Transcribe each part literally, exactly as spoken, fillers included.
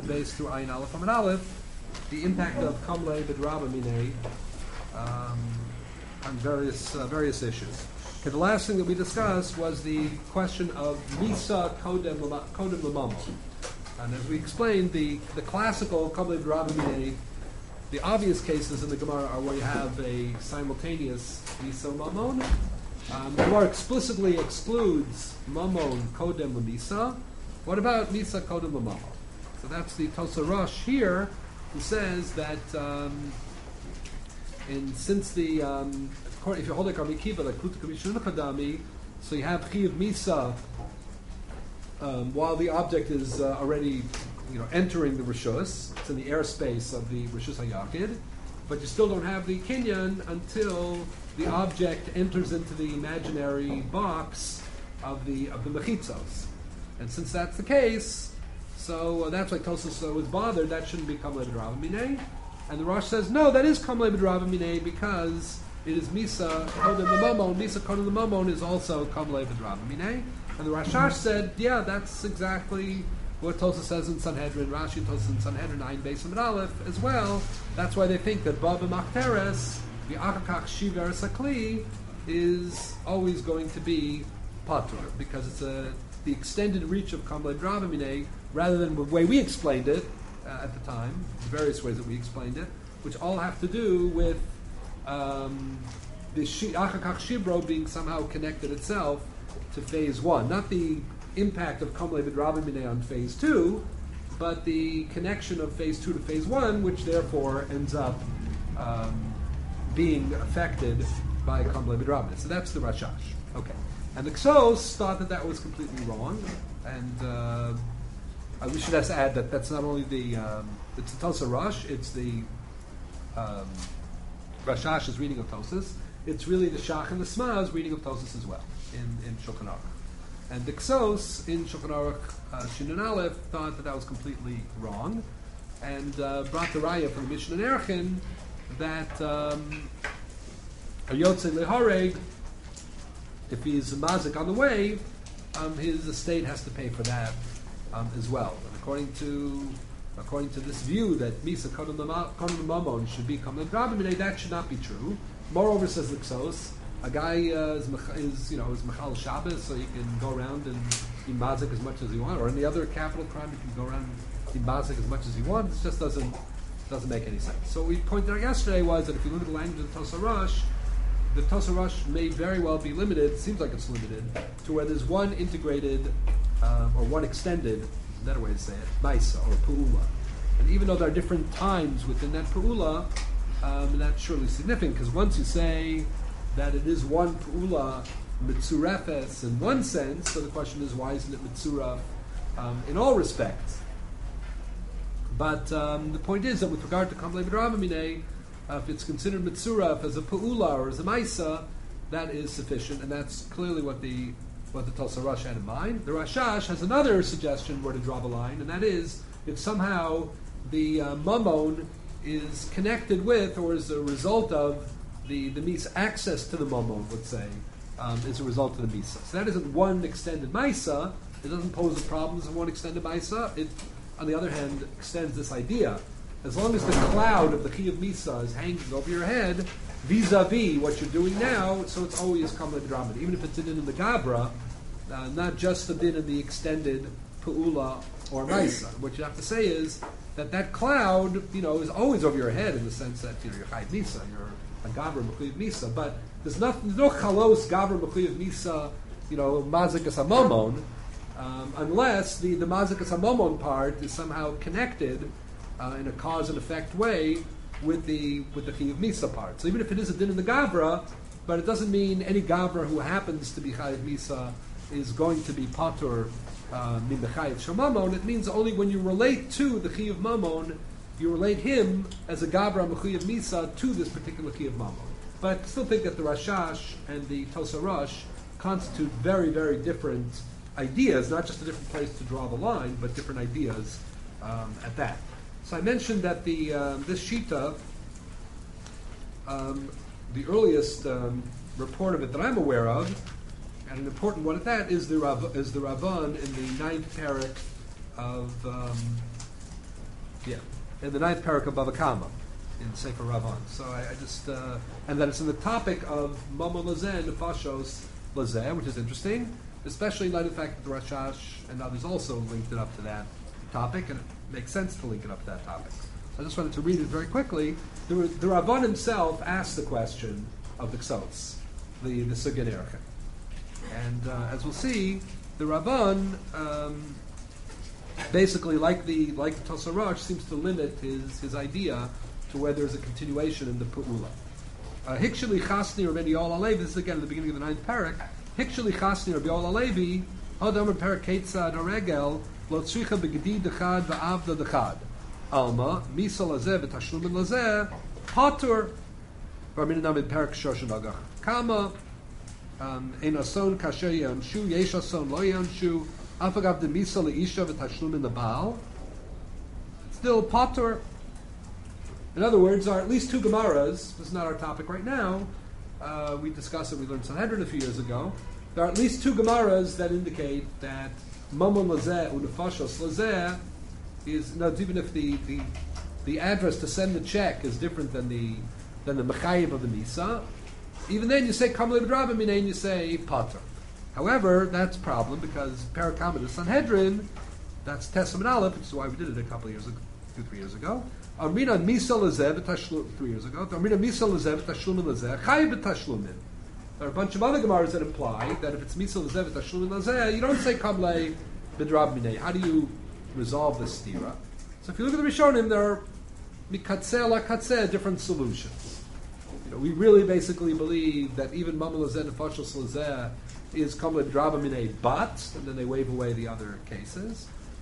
Beis through Ayin Aleph Amid Aleph, the impact of Kamle B'Draba Minei um, on various uh, various issues. Okay, the last thing that we discussed was the question of Misa Kodem Lama- Kodem Lamamo. And as we explained, the, the classical Kamle B'Draba Minei, the obvious cases in the Gemara are where you have a simultaneous Misa Mamon. Um, the Gemara explicitly excludes Mamon Kodem Lamisa. What about Misa Kodem Lamamo? So that's the Tosa Rosh here, who says that um, in, since the um, if you hold like Rabbi Kiva, like Kluta Kamishun Kadami, so you have Chiyav Misa um, while the object is uh, already, you know, entering the Rishus. It's in the airspace of the Rishus HaYakid, but you still don't have the Kinyan until the object enters into the imaginary box of the of the Mechitzos. And since that's the case, so uh, that's why Tosus uh, was bothered. That shouldn't be Kamle B'Draba Minei. And the Rosh says, no, that is Kamle B'Draba Minei because it is Misa Kodem L'Mamon. Misa Kodem L'Mamon is also Kamle B'Draba Minei. And the Rashash said, yeah, that's exactly what Tosus says in Sanhedrin. Rashi Tosus in Sanhedrin, Ayin Beis Amid Aleph as well. That's why they think that Ba B'Machteres, the Achakach Shiver Sakli, is always going to be Patur, because it's a the extended reach of Kamle B'Draba Minei, rather than the way we explained it uh, at the time, the various ways that we explained it, which all have to do with um, the Achakach Shibro being somehow connected itself to phase one. Not the impact of Kamle B'Draba Minei on phase two, but the connection of phase two to phase one, which therefore ends up um, being affected by Kamle B'Draba Minei. So that's the Rashash. Okay. And the Ksos thought that that was completely wrong, and uh, we should just add that that's not only the um, it's the Tosa Rosh, it's the um, Rashash's reading of Tosas. It's really the Shach and the Smaz reading of Tosas as well in in Shulchan Aruch. And the Ksos in Shulchan Aruch uh, Shinun Aleph thought that that was completely wrong, and uh, brought the Raya from the Mishnah and Erchin that um, a Yotze Lehareg, if he's mazik on the way, um, his estate has to pay for that um, as well. And according to according to this view that Misa Kodem Mamon should be Kamle B'Draba Minei, that should not be true. Moreover, says the Ksos, a guy uh, is, is you know is Mechal Shabbos, so he can go around and be mazik as much as he wants. Or any other capital crime, he can go around and be mazik as much as he wants. It just doesn't doesn't make any sense. So what we pointed out yesterday was that if you look at the language of Tosa Rosh, the Tosa Rosh may very well be limited, it seems like it's limited, to where there's one integrated, um, or one extended, is a better way to say it, Maisa, or Pu'ula. And even though there are different times within that Pu'ula, um, that's surely significant, because once you say that it is one Pu'ula, Mitzurefes in one sense, so the question is, why isn't it Mitzuref um, in all respects? But um, the point is that with regard to Kamle B'Draba Minei, Uh, if it's considered mitzuraf as a pu'ula or as a maisa, that is sufficient, and that's clearly what the what the Tosa Rosh had in mind. The Rashash has another suggestion where to draw the line, and that is if somehow the uh, mamon is connected with or is a result of the the misa, access to the mamon, let's say, um, is a result of the misa. So that isn't one extended maisa. It doesn't pose the problems of one extended maisa. It, on the other hand, extends this idea. As long as the cloud of the Chi of Misa is hanging over your head, vis-a-vis what you're doing now, so it's always Kamle B'Draba Minei. Even if it's a din in the Gabra, uh, not just the din in the extended Pu'ula or Maisa. What you have to say is that that cloud, you know, is always over your head in the sense that, you know, you're Chai Misa, you're a Gabra Mechuyev Misa, but there's, nothing, there's no Chalos Gabra Mechuyev Misa, you know, Mazikas HaMomon, um, unless the, the Mazikas HaMomon part is somehow connected Uh, in a cause and effect way with the with the Chi of Misa part. So even if it is a din in the Gavra, but it doesn't mean any Gavra who happens to be Chi of Misa is going to be Patur min the Chi of Shemamon. It means only when you relate to the Chi of Mamon, you relate him as a Gavra Mechuy of Misa to this particular Chi of Mamon. But I still think that the Rashash and the Tosa Rosh constitute very, very different ideas, not just a different place to draw the line, but different ideas um, at that. So I mentioned that the um, this Shita, um, the earliest um, report of it that I'm aware of, and an important one at that, is the Rav, is the Ravan in the ninth parak of um, Yeah, in the ninth parak of Bava Kama, in Sefer Ravan. So I, I just, uh, and that it's in the topic of Mama Lazeh, Nefashos Lazeh, which is interesting, especially in light of the fact that the Rashash and others also linked it up to that topic, and it makes sense to link it up to that topic. So I just wanted to read it very quickly. The, the Ravan himself asked the question of the Ksos, the, the Sugya Nerchen. And uh, as we'll see, the Ravan, um, basically, like the like the Tosar Rosh, seems to limit his, his idea to where there's a continuation in the Pu'ula. Hiksheli Chasni Rabbi Yoel Alevi, this is again at the beginning of the ninth parak. Hiksheli Chasni Rabbi Yoel Alevi, Hadam Parak Ketzad Oregel, Lo Tzricha Begedi Dechad Va'avda Dechad. Alma, Misa Lazeh V'Tashlumin Lazeh, Patur, Barmin Namid Parak Shoshan Agach. Kama, Ein Ason Kasher Yanshu, Yesh Ason Lo Yanshu, Afagav De Misa Leisha V'Tashlumin Lebal. Still Patur. In other words, there are at least two Gemaras. This is not our topic right now. Uh, we discussed it. We learned Sanhedrin a few years ago. There are at least two Gemaras that indicate that Mamon Lazeh Unefashos Lazeh is, no, even if the, the the address to send the check is different than the than the Mechayiv of the Misa, even then you say Kamle B'Draba Minay and you say Pater. However, that's a problem because Parakam the Sanhedrin, that's Testament Aleph, which is why we did it a couple of years ago, two, three years ago. Amrina Misa Lazeh B'Tashlum, three years ago. Amrina Misa Lazeh B'Tashlum Lazeh Chayiv B'Tashlumin. There are a bunch of other Gemaras that imply that if it's Misa Lazeh B'Tashlum Lazeh, you don't say Kamle B'Draba Minay. How do you resolve this stira? So if you look at the Rishonim, there are mikatzeh la katzeh different solutions. You know, we really basically believe that even Mama Lazeh and Fashos Lazeh is Kamle B'Draba Minay, but, and then they wave away the other cases.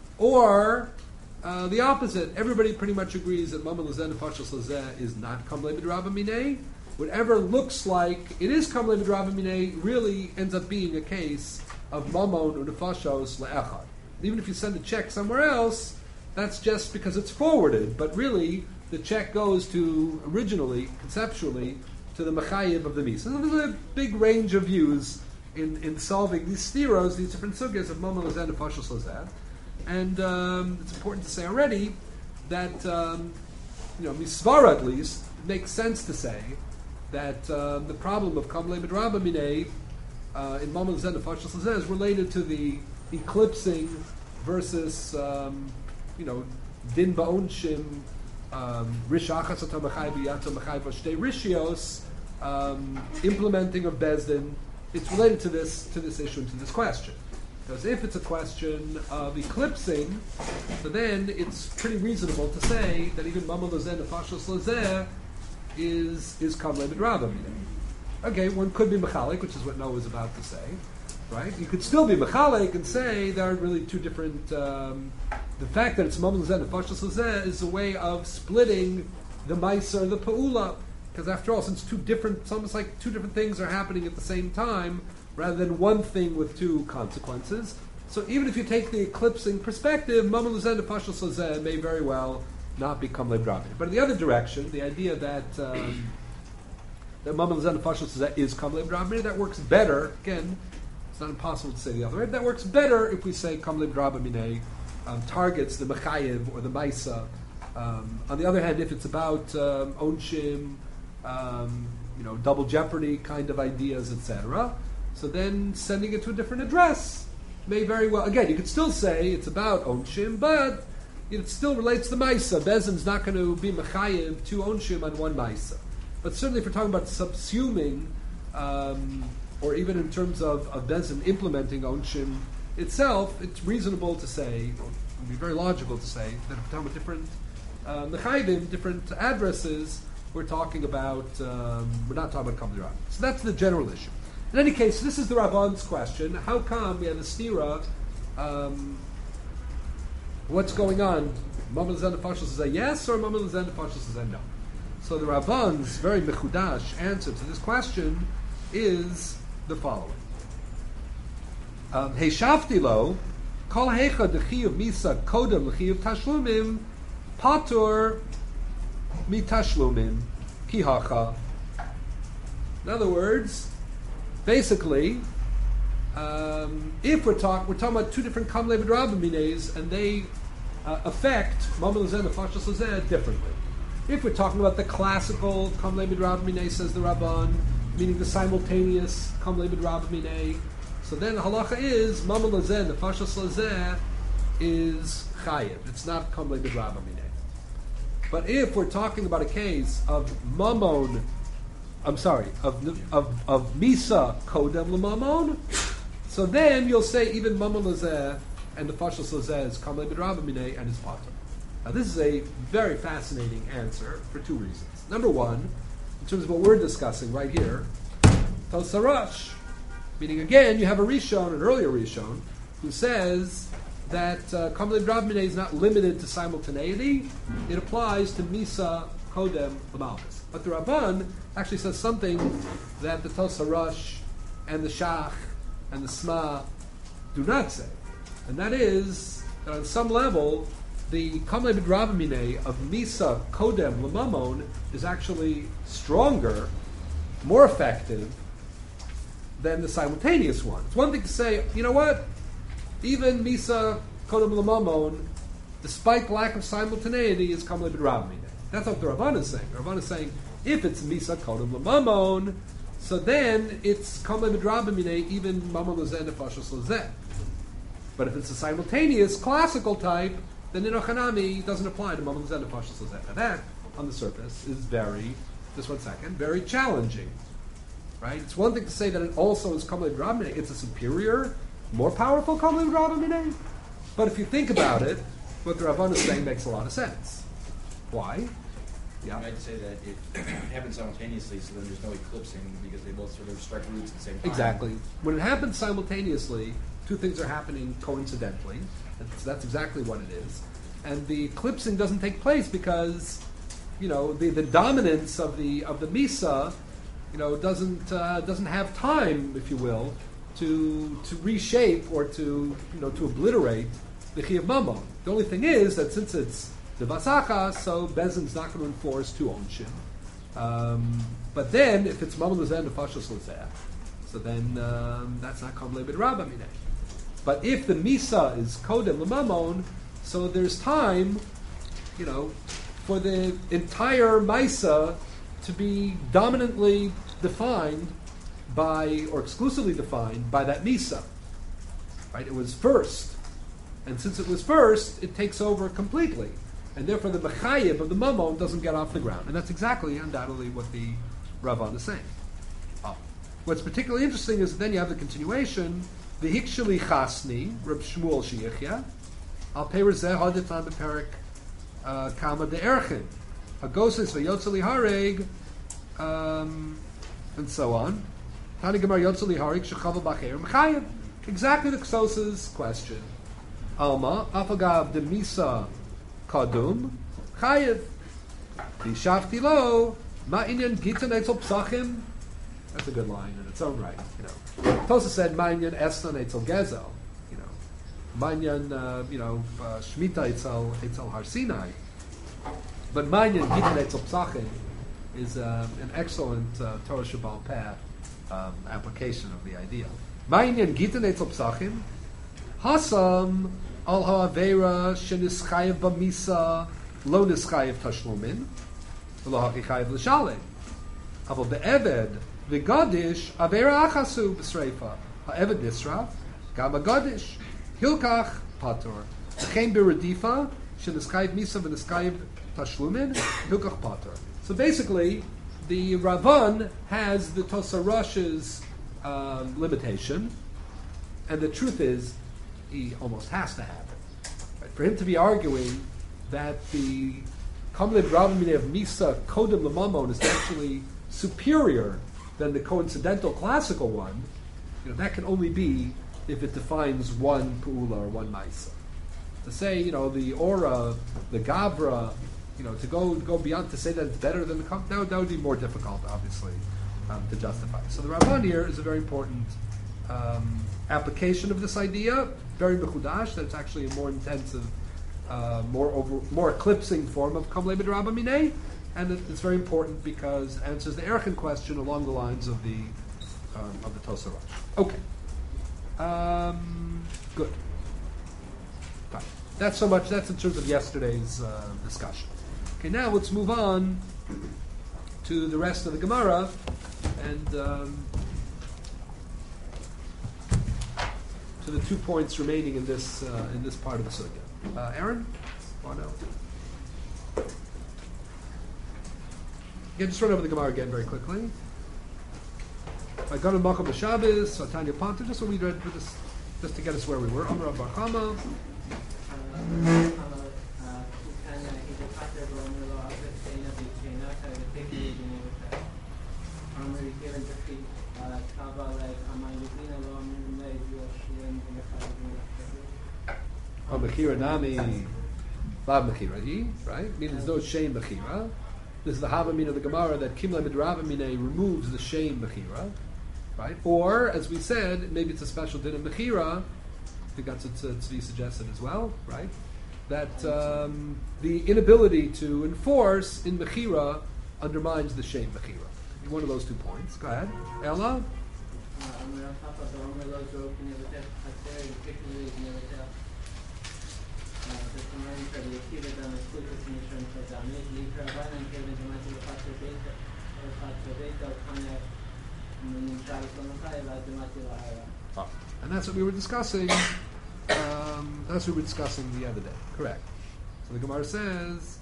Or uh, the opposite. Everybody pretty much agrees that Mama Lazeh and Fashos Lazeh is not Kamle B'Draba Minay. Whatever looks like it is Kamle B'Draba Minay really ends up being a case of Mamon or Nefashos Le'echad. Even if you send a check somewhere else, that's just because it's forwarded. But really, the check goes to, originally, conceptually, to the Mechayiv of the Misa. So there's a big range of views in, in solving these stiros, these different sugyas of Mamon Lazeh and Fashos Lazeh. And um, it's important to say already that, um, you know, Misvara at least, it makes sense to say that uh, the problem of Kamle B'Draba Minay uh, in Mamon Lazeh and Fashos Lazeh is related to the eclipsing versus, um, you know, din ba'onshim, rishachas ato mechai b'yato mechai v'shtei rishios, implementing of Bezdin. It's related to this to this issue and to this question. Because if it's a question of eclipsing, so then it's pretty reasonable to say that even Mamon Lazeh and Fashos Lazeh is is Kamle B'Draba Minay. Okay, one could be mechalik, which is what Noah was about to say. Right? You could still be mechalek and say there are really two different. Um, the fact that it's Mamon Lazeh and Fashos Lazeh is a way of splitting the Maisa or the Pa'ula, because after all, since two different, it's almost like two different things are happening at the same time, rather than one thing with two consequences. So even if you take the eclipsing perspective, Mamon Lazeh and Fashos Lazeh may very well not become Ledrabi. But in the other direction, the idea that um, that Mamon Lazeh and Fashos Lazeh is Kamle B'Draba, that works better. Again, it's not impossible to say the other way. That works better if we say Kamle B'Draba Minay um, targets the Mechayiv or the Maisa. Um, on the other hand, if it's about um, Onshim, um, you know, double jeopardy kind of ideas, et cetera, so then sending it to a different address may very well. Again, you could still say it's about Onshim, but it still relates to Maisa. Bezin's not going to be Mechayiv two Onshim on one Maisa. But certainly, if we're talking about subsuming. Um, or even in terms of, of Bezin implementing Onshim itself, it's reasonable to say, it would be very logical to say, that if we're talking about different uh, Mechayvim, different addresses, we're talking about, um, we're not talking about Kamle B'Draba. So that's the general issue. In any case, this is the Rabban's question. How come we have a stira? Um, what's going on? Mamon Lazeh and Fashos Lazeh yes, or Mamon Lazeh and Fashos Lazeh no? So the Rabban's very mechudash answer to this question is the following. Heishafti lo, kol hecha dechiyuv misa kodem lechiyuv tashlumim, patur mitashlumim kihacha. In other words, basically, um, if we're talking, we're talking about two different Kamle B'Draba Minays, and they uh, affect Mamel Lezeh and Nefashos Lezeh differently. If we're talking about the classical Kam Le Midrab Minei, says the Rabban, meaning the simultaneous Kam Le Midrab Minei, so then the halacha is Mamel Lezeh and Nefashos Lezeh is chayiv. It's not Kam Le Midrab Minei. But if we're talking about a case of Mamon, I'm sorry, of of of Misa Kodem LeMamon, so then you'll say even Mamon Lezeh and the Nefashos Lezeh is Kam Le Midrab Minei and is Pater. Now this is a very fascinating answer for two reasons. Number one, in terms of what we're discussing right here, Tosarash, meaning again you have a Rishon, an earlier Rishon, who says that Kam Le Midrab Minei is not limited to simultaneity; it applies to Misa Kodem L'Malchus. But the Rabban actually says something that the Tosarash and the Shach and the Sma do not say, and that is that on some level, the Kam Le Midrab Minei of Misa Kodem L'Mamon is actually stronger, more effective than the simultaneous one. It's one thing to say, you know what, even Misa Kodem L'Mamon, despite lack of simultaneity, is Kam Le Midrab Minei. That's what the Rabban is saying. The Rabban is saying, if it's Misa Kodem L'Mamon, so then it's Kam Le Midrab Minei, even Mamon Lezeh and Nefashos Lezeh. But if it's a simultaneous classical type, then Inochanami doesn't apply to Mamon Lezeh and Nefashos Lezeh. Now that, on the surface, is very, just one second, very challenging. Right? It's one thing to say that it also is Kam Le Midrab Minei. It's a superior, more powerful Kam Le Midrab Minei. But if you think about it, what the Rabban is saying makes a lot of sense. Why? Yeah. You might say that it happens simultaneously, so then there's no eclipsing because they both sort of strike roots at the same time. Exactly. When it happens simultaneously, two things are happening coincidentally. That's, that's exactly what it is. And the eclipsing doesn't take place because, you know, the, the dominance of the of the Misa, you know, doesn't uh, doesn't have time, if you will, to to reshape or to you know to obliterate the Chiyuv Mamon. The only thing is that since it's the Vasacha, so Bezin's not going to enforce two onshin. Um, but then, if it's Mamon Lezeh and Nefashos Lezeh, so then um, that's not Kam Le Midrab Minei. But if the Misa is Kodem L'Mamon, so there's time, you know, for the entire Misa to be dominantly defined by, or exclusively defined by that Misa. Right? It was first. And since it was first, it takes over completely. And therefore the Mechayib of the Mamon doesn't get off the ground. And that's exactly, undoubtedly, what the Rabban is saying. Oh. What's particularly interesting is that then you have the continuation, the Hikshali Chasni, Reb Shmuel Sheichya, Al Perizeh Hadifan Beperik Kama de Erchin, Hagosis Vayotzali Hareg, um, and so on. Tani Gemar Yotzali Hareg Shechava Bacher Mechayib. Exactly the Ksosa's question. Alma, Afagav de Misa Kadum, Chayiv. Bishafti lo, Ma'inyan Gitan Eitzel Psachim. That's a good line in its own right. You know, Tosa said Ma'inyan Esnan Eitzel Gezel. You know, Ma'inyan, uh, you know, uh, Shmita Eitzel Eitzel Har Sinai. But Ma'inyan Gitan Eitzel Psachim is uh, an excellent uh, Torah Shabbal Peh um, application of the idea. Ma'inyan Gitan Eitzel Psachim, Hasam al ha'avera shenischayev b'misa lo nischayev tashlumin lo hachichayev l'shalem aval be'eved v'gadish avera achasu b'sreifa ha'eved nisraf gam ha'gadish hilkach pator v'chein b'redifa shenischayev misa v'nischayev tashlumin hilkach pator. So basically, the Ravan has the Tosarash's um, limitation, and the truth is, he almost has to have it. Right? For him to be arguing that the Kam Le Midrab Minei of Misa Kodem L'Mamon is actually superior than the coincidental classical one, you know, that can only be if it defines one Pu'ula or one Maisa. To say, you know, the Aura, the Gavra, you know, to go go beyond, to say that it's better than the Kam, that would, that would be more difficult, obviously, um, to justify. So the Ramban here is a very important um, application of this idea, very mechudash, that it's actually a more intensive, uh, more over, more eclipsing form of Kam Le Midrab Minei, and it, it's very important because it answers the Erchin question along the lines of the um, of the Tosar Rosh. Okay, um, good. Fine. That's so much. That's in terms of yesterday's uh, discussion. Okay, now let's move on to the rest of the Gemara, and um, to the two points remaining in this uh, in this part of the sugya. Uh, Aaron, oh no. Yeah, just run over the Gemara again very quickly. I got a Makom Shabbos, Tanya Panta, just what we read for this, just to get us where we were. Amar Bar Chama. Oh, Mechira Nami, Lav Mechira, he, right? Meaning there's no shame Mechira. This is the Havamina of the Gemara that Kimle Midravamine removes the shame Mechira, right? Or, as we said, maybe it's a special din of Mechira. I think that's what Tzvi suggested as well, right? That um, the inability to enforce in Mechira undermines the shame Mechira. One of those two points. Go ahead. Ella? Oh. And that's what we were discussing. Um, that's what we were discussing the other day. Correct. So the Gemara says,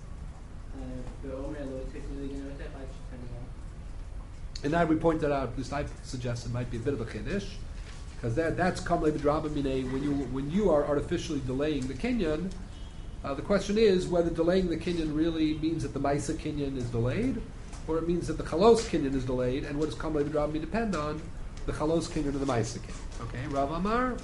and now we pointed out, at least I suggested, might be a bit of a chiddush, because that that's kamle b'drabamine. When you when you are artificially delaying the kinyan, uh, the question is whether delaying the kinyan really means that the ma'isa kinyan is delayed, or it means that the chalos kinyan is delayed. And what does kamle b'drabamine depend on? The chalos kinyan or the ma'isa kinyan. Okay, Rav Amar.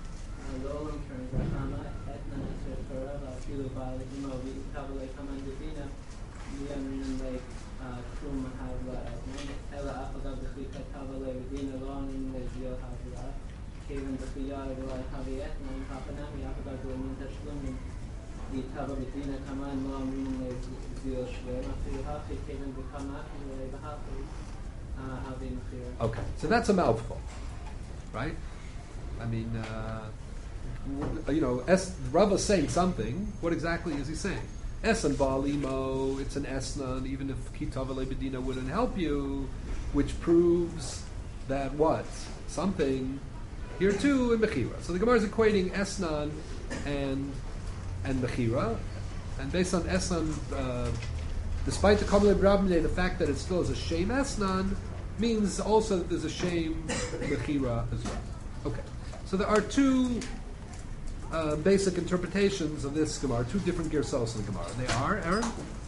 Okay, so that's a mouthful, right? I mean, uh, you know, es, Rava's saying something. What exactly is he saying? Esan ba'alimo, it's an esnan, even if kitavale bedina wouldn't help you, which proves that what? Something here too in Mechira. So the Gemara is equating esnan and and Mechira, and based on esnan, uh, despite the Kamle B'Rabmine, the fact that it still is a shame esnan means also that there's a shame Mechira as well. Okay, so there are two uh, basic interpretations of this Gemara, two different Gersos of the Gemara. They are, Aaron? Uh,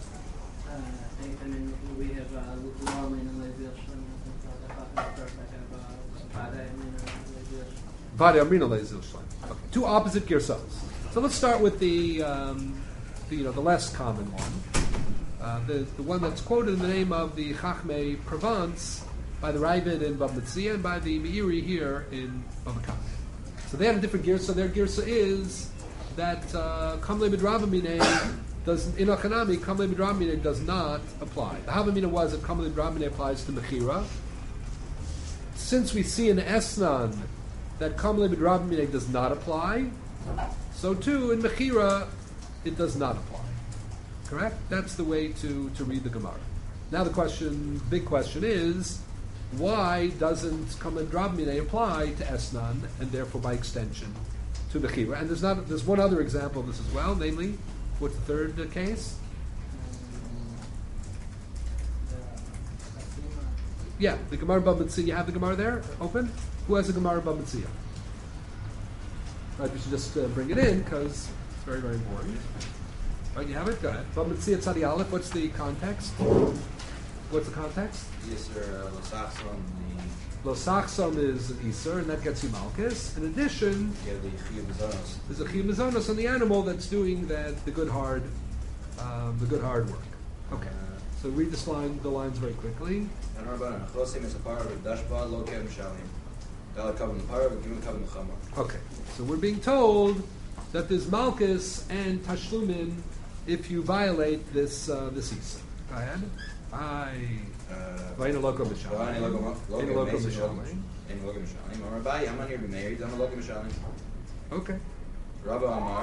I mean, we have Lorman and Levi Vade Amrina Leizil Shlem. Okay, two opposite Gersos. So let's start with the, um, the you know the less common one, uh, the the one that's quoted in the name of the Chachmei Provence by the Ravid in Bab Metzia and by the Meiri here in Bava Kama. So they have a different girsa. Their girsa is that Kamle Midravamine does in Achanami Kamle Midravamine does not apply. The Havamina was that Kamle Midravamine applies to Mechira. Since we see in Esnan that Kamle Midravamine does not apply, so too in Mechira it does not apply. Correct? That's the way to, to read the Gemara. Now the question, big question is, why doesn't Kamle B'Rabmine apply to Esnan and therefore by extension to Mechira? And there's not there's one other example of this as well, namely, what's the third uh, case? Yeah, the Gemara Bab Metzia. You have the Gemara there open? Who has the Gemara Bab Metzia? Right, we should just uh, bring it in because it's very, very important. Right, you have it? Go ahead. Bab Metzia Tzadi Aleph. What's the context? What's the context? Yes, sir. Losachson, the Losachson is an Isser, and that gets you Malchus. In addition, yeah, the Chiyuv Mizonos. there's a Chiyuv Mizonos on the animal that's doing that the good hard, um, the good hard work. Okay. So read this line, the lines very quickly. Okay. So we're being told that there's Malchus and Tashlumin if you violate this uh, this Isser. Go ahead. I. Vaina loco b'shalim. Vaina loco b'shalim. Okay. Okay. Rabba Amar,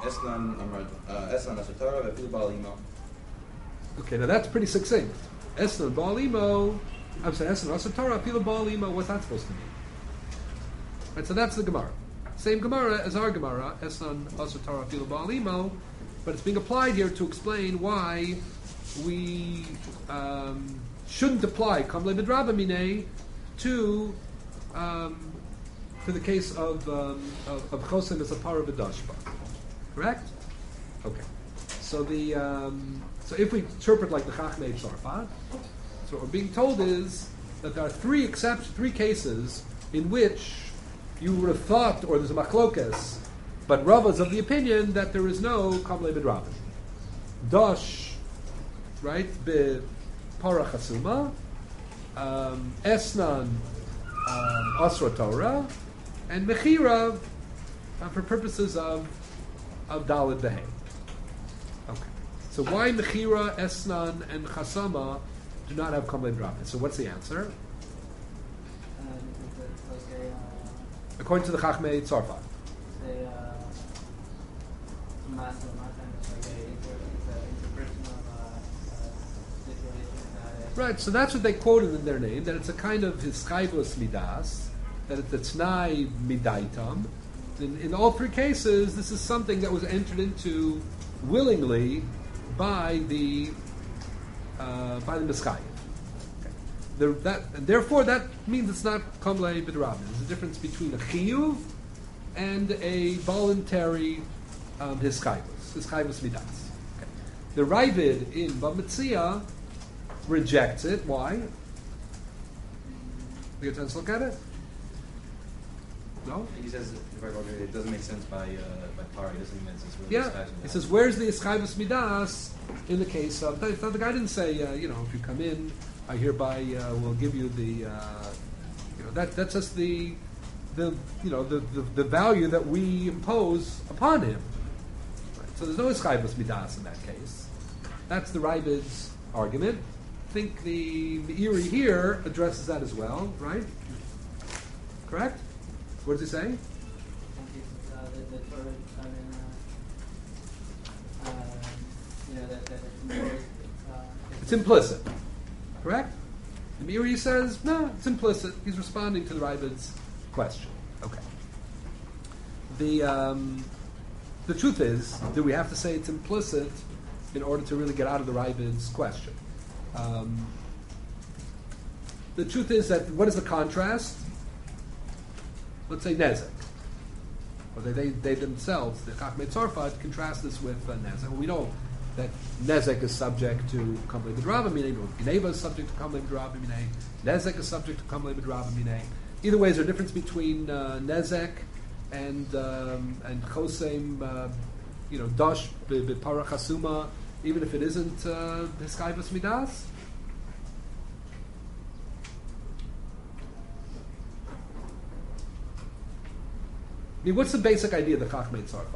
Esnan Amar uh, Esnan Asatara Vefilu Balimo. Okay, now that's pretty succinct. Esnan Balimo. I'm sorry, Esnan Asatara Vefilu Balimo. What's that supposed to mean? Right, so that's the Gemara. Same Gemara as our Gemara, Esnan Asatara Vefilu Balimo, but it's being applied here to explain why we um, shouldn't apply Kamle Midraba Minei to um, to the case of um, of, of Chosem as a para v'dashba. Correct? Okay. So the um, so if we interpret like the Chachmei Tzarfat, so what we're being told is that there are three except three cases in which you would have thought, or there's a machlokes, but Rava is of the opinion that there is no Kamle Midraba. Dash, right? Be para chasuma, um, esnan um, asra Torah, and mechira uh, for purposes of of dalid behem. Okay. So why mechira, esnan, and chasama do not have kamle drapa? So what's the answer? Uh, because it's like a, uh, According to the Chachmei Tzarfat. say, uh, master master, it's like a, it's a interpersonal uh, uh, situation. Uh, Right, so that's what they quoted in their name, that it's a kind of hiskaivos midas, that it's a tnai midaitam. In, in all three cases, this is something that was entered into willingly by the uh, by the Miskayim. Okay. The, that, and therefore, that means it's not kamlei b'drabin. There's a difference between a chiyuv and a voluntary um, hiskaivos, hiskaivos midas. Okay. The Ravid in Bava Metzia rejects it. Why? You get a chance to look at it? No? He says, if I recall, it doesn't make sense by uh, by par. It doesn't make sense. Really Yeah. He says, where's the Iskaivus Midas in the case of... The, the guy didn't say, uh, you know, if you come in, I hereby uh, will give you the... Uh, you know, that that's just the... the you know, the, the, the value that we impose upon him. Right. So there's no Iskaivus Midas in that case. That's the Ravid's argument. I think the Meiri here addresses that as well, right? Correct? What does he say? I think it's, uh, the, the Torah, I mean, uh, uh, you know, that, that it's more, uh, It's implicit. Correct? The Meiri says, no, it's implicit. He's responding to the Ravid's question. Okay. The um, the truth is, do we have to say it's implicit in order to really get out of the Ravid's question? Um, the truth is that, what is the contrast? Let's say Nezek. Or they, they, they themselves, the Chachmei Tzarfat, contrast this with uh, Nezek. Well, we know that Nezek is subject to Kamlei B'draba Minei, or Gineva is subject to Kamlei B'draba Minei, Nezek is subject to Kamlei B'draba Minei. Either way, is there a difference between uh, Nezek and um, and Chosem, uh, you know, Dash B'Para Chasuma, even if it isn't Hiskaivus uh, Midas? I mean, what's the basic idea of the Chachmei Tzarfat?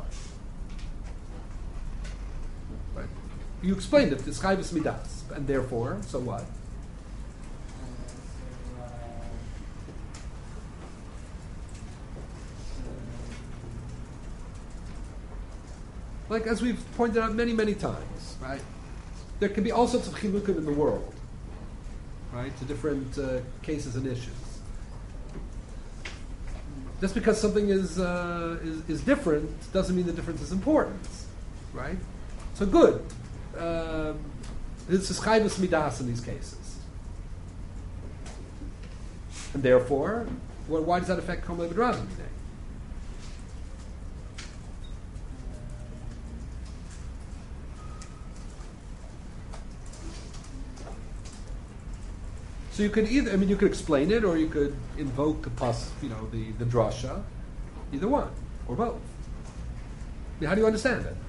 Right. You explained it, it's Chayvus Midas, and therefore, so what? uh, so, uh, Like, as we've pointed out many, many times, right? There can be all sorts of chilukim in the world, right, to different uh, cases and issues. Just because something is, uh, is is different doesn't mean the difference is important, right? So good. Um, this is chayvus midas in these cases, and therefore, well, why does that affect kamlei b'draba minei? So you could either, I mean, you could explain it, or you could invoke the pas, you know, the, the drasha, either one, or both. I mean, how do you understand it?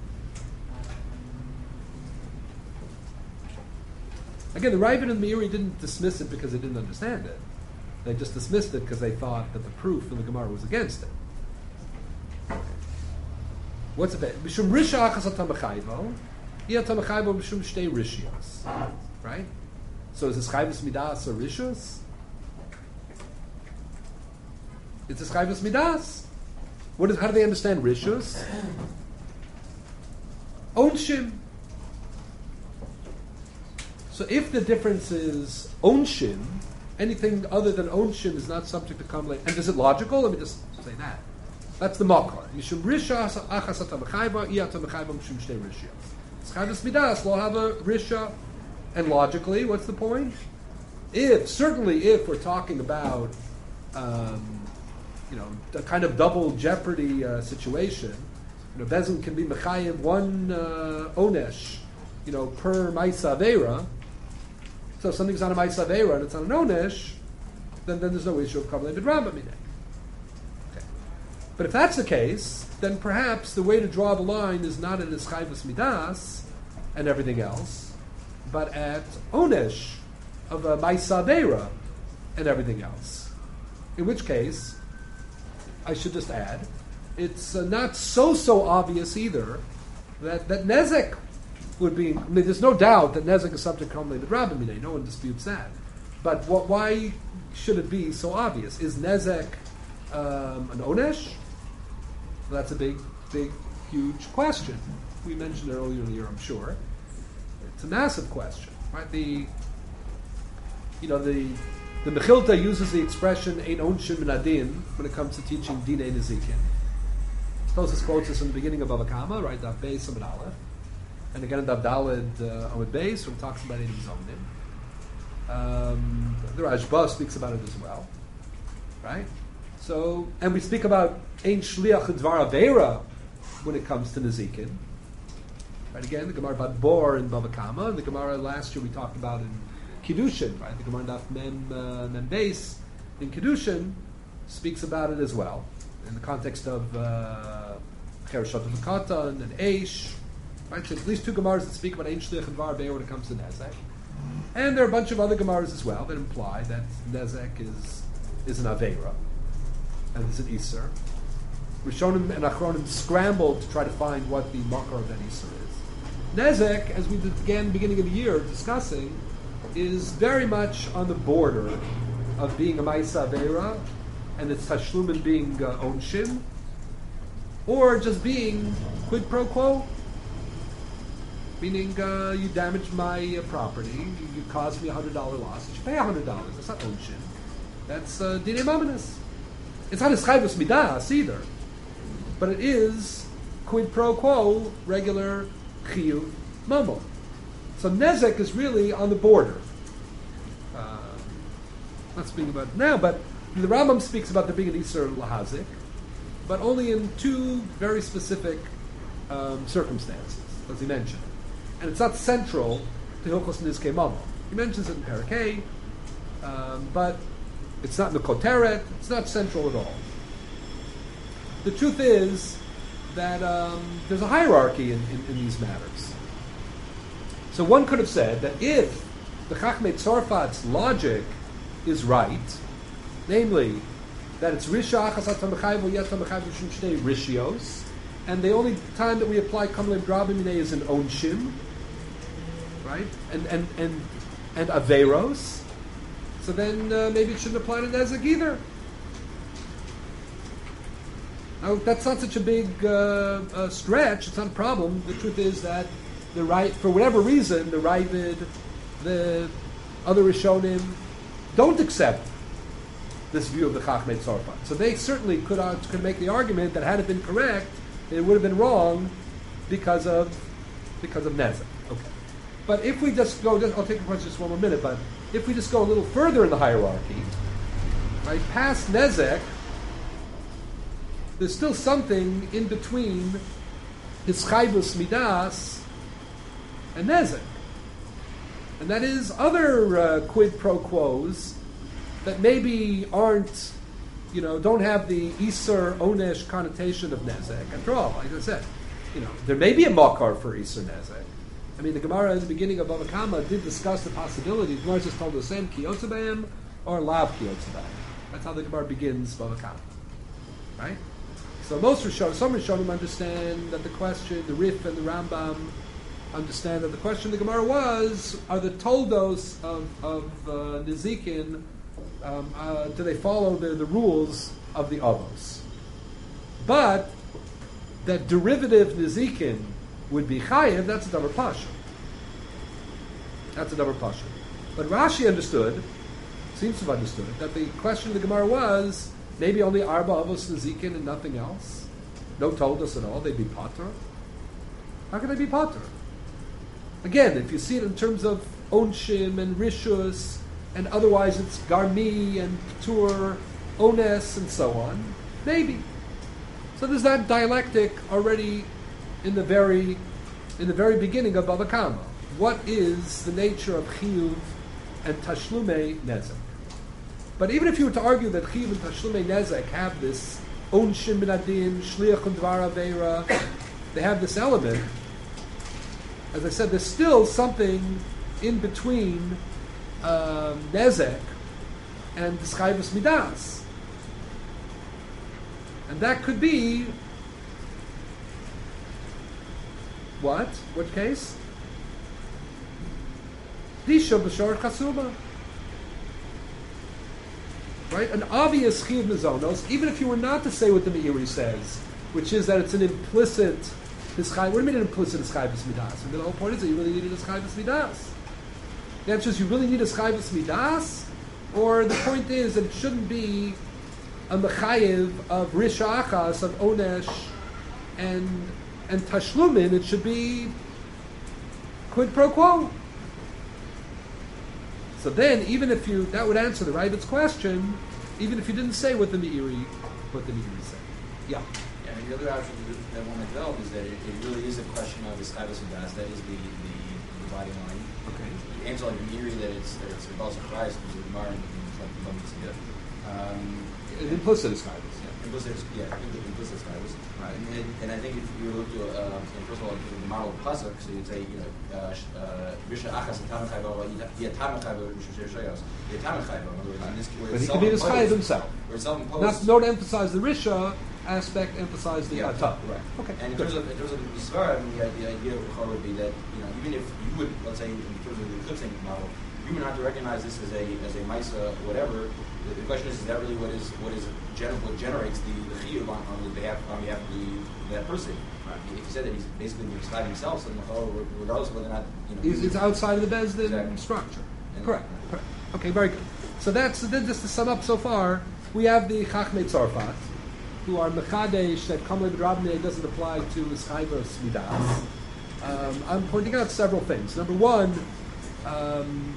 Again, the Ravid and the Meiri didn't dismiss it because they didn't understand it. They just dismissed it because they thought that the proof in the Gemara was against it. Okay. What's it? Mishum risha achas atamachayvo, iya tamachayvo mishum shtei rishios. Right? So is this chayvus midas or rishus? It's a chayvus midas. What is? How do they understand rishus? Onshim. So if the difference is onshim, anything other than onshim is not subject to kamle. And is it logical? Let me just say that. That's the makar. Mishum risha achas atamachayva iyatamachayva mishum shtei rishiyos. Schayvus midas lo have a risha. And logically, what's the point? If certainly if we're talking about um, you know a kind of double jeopardy uh, situation, you know, Bezin can be mechayev one uh, onesh, you know, per ma'isa aveira. So if something's on a ma'isa aveira and it's on an onesh, then, then there's no issue of kavalei b'drama minei. Okay. But if that's the case, then perhaps the way to draw the line is not at eschayvus midas and everything else, but at onesh of a ma'isa aveira and everything else. In which case, I should just add, it's uh, not so so obvious either that that nezek would be. I mean, there's no doubt that nezek is subject to kamlei b'draba minei. No one disputes that. But what, why should it be so obvious? Is nezek um, an onesh? Well, that's a big, big, huge question. We mentioned it earlier in the year, I'm sure. It's a massive question, right? The you know the the Mechilta uses the expression "ein onshim min adin" when it comes to teaching dinei nezikin. Tosfos quotes this in the beginning of Bava Kama, right? Daf Beis Amud Aleph, and again in Daf Daled uh, Amud Beis, when it talks about Eidim Zonim. Um, the Rashba speaks about it as well, right? So, and we speak about Ein Shliach Dvar Aveira when it comes to nezikin. Right? Again, the Gemara Bad Bor in Bava Kama, and the Gemara last year we talked about in Kiddushin, right? The Gemara Daf Mem uh, Mem Beis in Kiddushin speaks about it as well in the context of Chereshot uh, and Eish, right? So at least two Gemaras that speak about Ein Shliach and Var Be'er when it comes to Nezek, and there are a bunch of other Gemaras as well that imply that Nezek is is an Aveira and is an Iser. Rishonim and Achronim scrambled to try to find what the makar of that Iser is. Nezek, as we began beginning of the year discussing, is very much on the border of being a Ma'isa Aveira and its Tashlumin being uh, Onshim, or just being quid pro quo, meaning uh, you damaged my uh, property, you, you caused me a one hundred dollars loss, you should pay one hundred dollars. That's not Onshim. That's uh, Dinei Mamanis. It's not Eschayvus Midas either, but it is quid pro quo, regular Chiyuv Mamo. So Nezek is really on the border. Uh, not speaking about it now, but the Rambam speaks about there being an Isser Lahazik, but only in two very specific um, circumstances, as he mentioned. And it's not central to Hilchos Nizkei Mamo. He mentions it in Parakeh, um, but it's not in the Koteret, it's not central at all. The truth is that um, there's a hierarchy in, in, in these matters. So one could have said that if the Chachmei Tzorfat's logic is right, namely that it's Risha Achas Atamachayv Yatamachayv Shum Shnei Rishios, and the only time that we apply Kamlei B'draba Minei is in Onshim, right? And and and and Averos. So then uh, maybe it shouldn't apply to Nezek either. Now that's not such a big uh, uh, stretch. It's not a problem. The truth is that the right, for whatever reason, the Ravid, the other Rishonim, don't accept this view of the Chachmei Tzorfat. So they certainly could uh, could make the argument that had it been correct, it would have been wrong because of because of Nezek. Okay, but if we just go, I'll take a question just one more minute. But if we just go a little further in the hierarchy, right past Nezek, there's still something in between his Chayvus Midas and Nezek. And that is other uh, quid pro quos that maybe aren't, you know, don't have the Isser Onesh connotation of Nezek. After all, like I said, you know, there may be a Makar for Isser Nezek. I mean, the Gemara at the beginning of Bava Kama did discuss the possibility. The Gemara just told us, Sam Kiyotzabayim or Lav Kiyotzabayim. That's how the Gemara begins Bava Kama. Right? So most Rishonim, some Rishonim understand that the question, the Rif and the Rambam understand that the question of the Gemara was, are the toldos of, of uh, Nezikin, um, uh, do they follow the, the rules of the Avos? But that derivative Nezikin would be chayiv, that's a double pasha. That's a double pasha. But Rashi understood, seems to have understood, that the question of the Gemara was maybe only arba avos nezikin and nothing else. No told us at all. They'd be pater. How can they be pater? Again, if you see it in terms of onshim and rishus, and otherwise it's garmi and ptur, ones and so on, maybe. So there's that dialectic already in the very in the very beginning of Bava Kama. What is the nature of chiyuv and tashlume nezek? But even if you were to argue that chiyuv and tashlume nezek have this onshim minadin, shliach and dvar aveira, they have this element, as I said, there's still something in between um, nezek and chayvus midas. And that could be what? What case? Disha b'shor chasuma. Right? An obvious chiyuv mizonos, even if you were not to say what the Meiri says, which is that it's an implicit hischai. What do you mean an implicit hischayvus midas? And the whole point is that you really need a hischayvus midas. The answer is you really need a hischayvus midas, or the point is that it shouldn't be a mechayiv of risha achas, of onesh, and and tashlumin. It should be quid pro quo. So then, even if you, that would answer the Rabbit's question, even if you didn't say what the Meiri, what the Meiri said. Yeah. Yeah, and the other option that one might develop is that it, it really is a question of this chayvus midas. That is the, the dividing line. Okay. You answer like the Meiri that it's that it's about surprise because of the Gemara and like the Bava Um An implicit is chayvus. Yeah, implicit, yeah, implicit chayvus. Right. And, and, and I think if you look to, uh, first of all, the model of pasuk, so you'd say, you know, Risha Achas and Tamachayva, or Yatamachayva, Yatamachayva. In other words, in this case, But he could be the chayiv himself. Or self-imposed. Not, not emphasize the Risha aspect, emphasize the Yeah, Atam. right. Okay. And in good. terms of in terms of the Yisvara, I mean, the, the idea of Bechor would be that, you know, even if you would, let's say, in terms of the eclipsing model, you would not to recognize this as a as a Maisa or whatever. The, the question is, is that really what is what is gen- what generates the the chiyuv on, on the behalf on behalf of the that person? Right. If you said that he's basically describing himself, so oh, regardless of whether or not, you know, It's, it's outside of the Bezdin exactly. structure. And- Correct. Correct. Okay, very good. So that's then just to sum up so far, we have the Chachmei Tzorfat, who are mechadesh that Kamle B'Rabnei doesn't apply to Chayvus Midas. Um, I'm pointing out several things. Number one, um,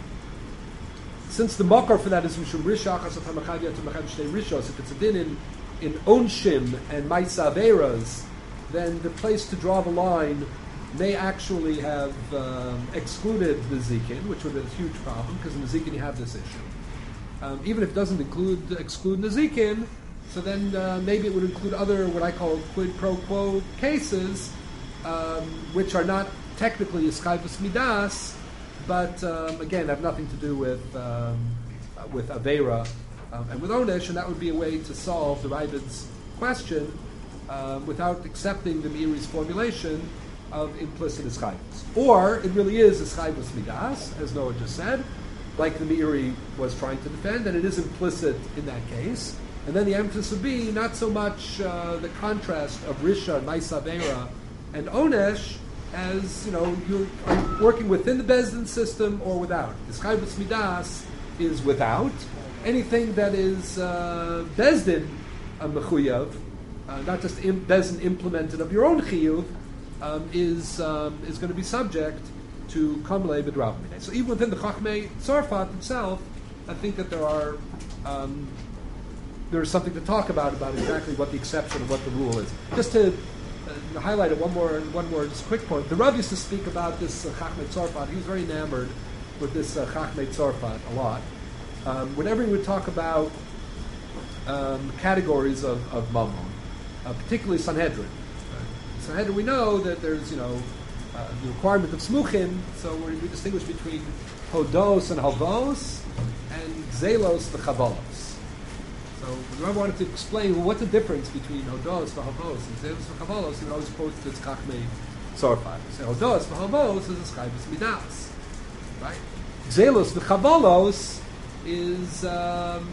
since the makar for that is Mishum Risha Achas Atam Mechadiyah to Mechad Shnei Rishos, if it's a din in, in Onshim and Maisa Averas, then the place to draw the line may actually have um, excluded the Zikin, which would have been a huge problem, because in the Zikin you have this issue. Um, even if it doesn't include exclude Nazikin, so then uh, maybe it would include other, what I call quid pro quo cases, um, which are not technically Iskaivus Midas, but um, again have nothing to do with um, uh, with Aveira um, and with Onesh, and that would be a way to solve the Rabbit's question um, without accepting the Meiri's formulation of implicit Iskaivus. Or it really is Iskaivus Midas, as Noah just said, like the Meiri was trying to defend, and it is implicit in that case. And then the emphasis would be not so much uh, the contrast of Risha, Maisa Aveira, and Onesh, as, you know, you are working within the Bezdin system or without. Iskaivus Midas is without. Anything that is uh, Bezdin uh, Mechuyav, uh, not just im- Bezdin implemented of your own Chiyuv, um, is um, is going to be subject to Kamlei B'Drabminei. So even within the Chachmei Tzorfat itself, I think that there are um, there is something to talk about about exactly what the exception and what the rule is. Just to uh, highlight it one more, one more just quick point. The Rav used to speak about this uh, Chachmei Tzorfat. He was very enamored with this uh, Chachmei Tzorfat a lot. Um, whenever he would talk about um, categories of, of Mammon, uh, particularly Sanhedrin. Uh, Sanhedrin, we know that there's, you know, uh, the requirement of Smuchim, so we we distinguish between Hodos and Havos, and Zelos and Chavalos. So the Rebbe wanted to explain, well, what's the difference between Hodos and Havos and Zelos and Chavalos. He would always quote this Chachmei Tzorfat. So Hodos and Havos is a Chayvus Midas, right? Zelos and Chavalos is, um,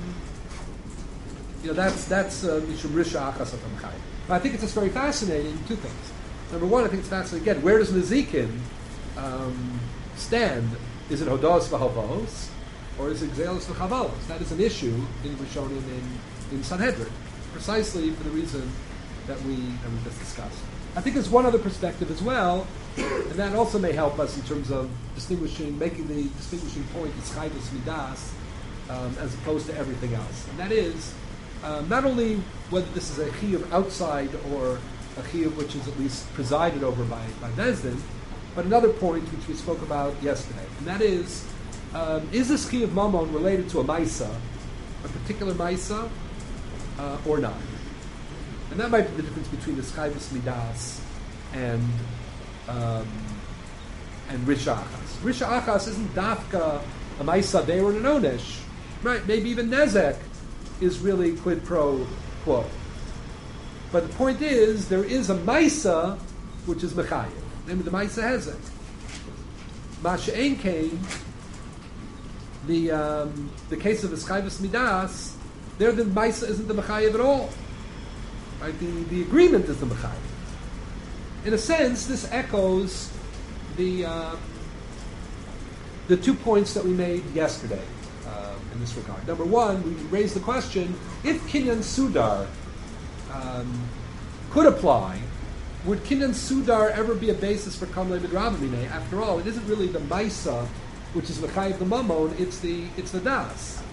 you know, that's that's Mishum Risha Achas Atam Chayv. But I think it's just very fascinating. Two things. Number one, I think it's fascinating. Again, where does Nezikin um, stand? Is it Hodos v'Havos, or is it Gzelos v'Chavalos? That is an issue in Rishonim in, in Sanhedrin, precisely for the reason that we, that we just discussed. I think there's one other perspective as well, and that also may help us in terms of distinguishing, making the distinguishing point, the Schaidos Midas, um, as opposed to everything else. And that is, um, not only whether this is a chiyuv outside or a chiyuv which is at least presided over by, by Bezdin, but another point which we spoke about yesterday, and that is, um, is this chiyuv mamon related to a maisa, a particular maisa, uh, or not? And that might be the difference between the Schaidos Midas and um, and Risha Achas. Risha Achas isn't dafka a maisa there or an onesh, right? Maybe even nezek is really quid pro quo. But the point is, there is a maisa which is mechayev, namely the maisa hezek. Masha ein kain, the um, the case of the Schaidos Midas, there the maisa isn't the mechayev at all. Right? The, the agreement is the mechayev. In a sense, this echoes the uh, the two points that we made yesterday uh, in this regard. Number one, we raised the question: if Kinyan Sudar um, could apply, would Kinyan Sudar ever be a basis for Kamlei Midrabamine? After all, it isn't really the Maisa, which is mechayev the Mamon; it's the it's the Das.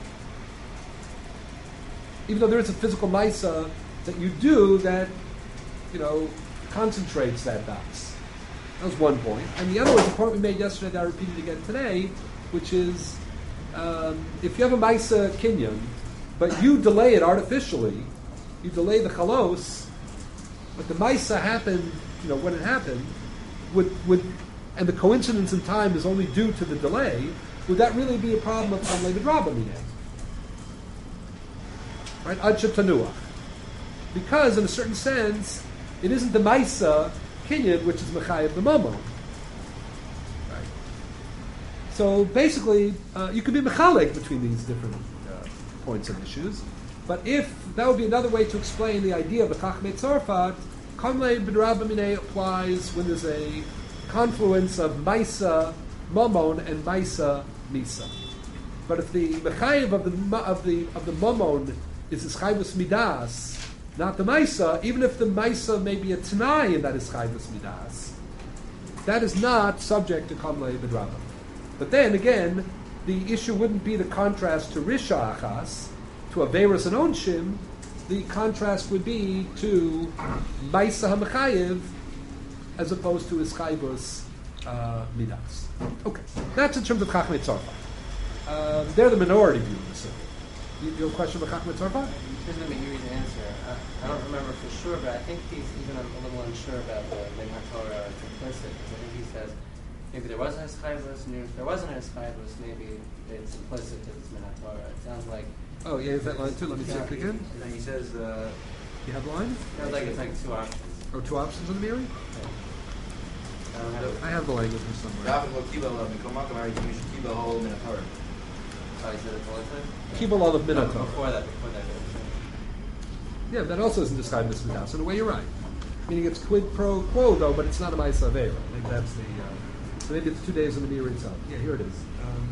Even though there is a physical Maisa that you do that, you know, concentrates that Das. That was one point. And the other was the point we made yesterday that I repeated again today, which is um, if you have a Maisa Kinyan, but you delay it artificially, you delay the Chalos, but the Maisa happened, you know, when it happened, would, would, and the coincidence in time is only due to the delay, would that really be a problem of Kamlei Midrabamine? Right? Ad Shetanuach. Because, in a certain sense, it isn't the Maisa Kinyan which is Mechayev the Mamon. Right? So basically, uh, you could be Mechalek between these different uh, points and issues. But if that would be another way to explain the idea of the Chachmei Tzarfat, Kamlei B'Drabamine applies when there's a confluence of Maisa Mamon and Maisa Misa. But if the Mechayev of the of the of the Mamon is the Schaidos Midas, not the Maisa, even if the Maisa may be a Tanai in that is Schaidos Midas, that is not subject to Kamlei B'Drabam. But then again, the issue wouldn't be the contrast to Risha Achas, to Averis and Onshim. The contrast would be to Maisa HaMechayev as opposed to Ischaidos uh, Midas. Okay, that's in terms of Chachmei Tzarfat. Uh, they're the minority view of this. You, you have a question about Chachmei Tzarfat? Just let me hear the answer. Uh, I don't remember for sure, but I think he's even a, a little unsure about the Min HaTorah or it's implicit, because I think he says maybe there was a Eschaidos, and if there wasn't a Eschaidos, maybe it's implicit that it's Min HaTorah. It sounds like... Oh, yeah, is that line too? Let me check it again. And then he says, uh, You have the line? It sounds like it's like two options. Or two options on the mirror? I don't have it. I have the language here somewhere. Davin lo kibel lo mikomaka mari kimish kibel ho min haTorah. Oh, he said it's implicit? Kibul of No, Minato. before that, before that. Yeah, that also isn't described as Midas. In a way, you're right. Meaning it's quid pro quo, though, but it's not a Maisa Avera. I think that's the. Uh, so maybe it's two days in the mirror itself. Yeah, here it is. Um,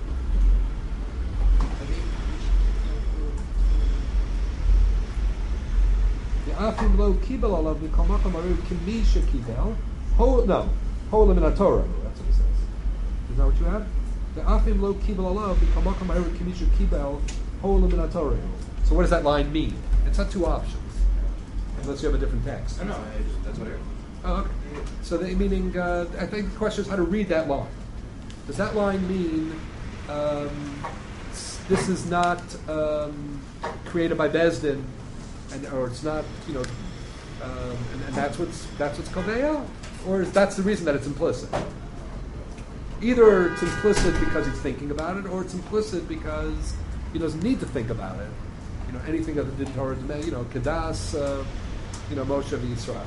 The Afim lo kibel alav mikomaka maru kimisha kibel. Ho no, ho leminatora. That's what it says. Is that what you have? The Afim lo kibel alav mikomaka maru kimisha kibel ho leminatora. So what does that line mean? It's not two options, unless you have a different text. No, no, I just, that's what I heard. Oh, okay. So the meaning, uh, I think the question is how to read that line. Does that line mean um, this is not um, created by Bezdin, and or it's not, you know, um, and, and that's what's that's what's Kodeya, or is that's the reason that it's implicit? Either it's implicit because he's thinking about it, or it's implicit because he doesn't need to think about it. You know, anything that the Torah, you know, Kedas, uh, you know, Moshe v'Yisrael.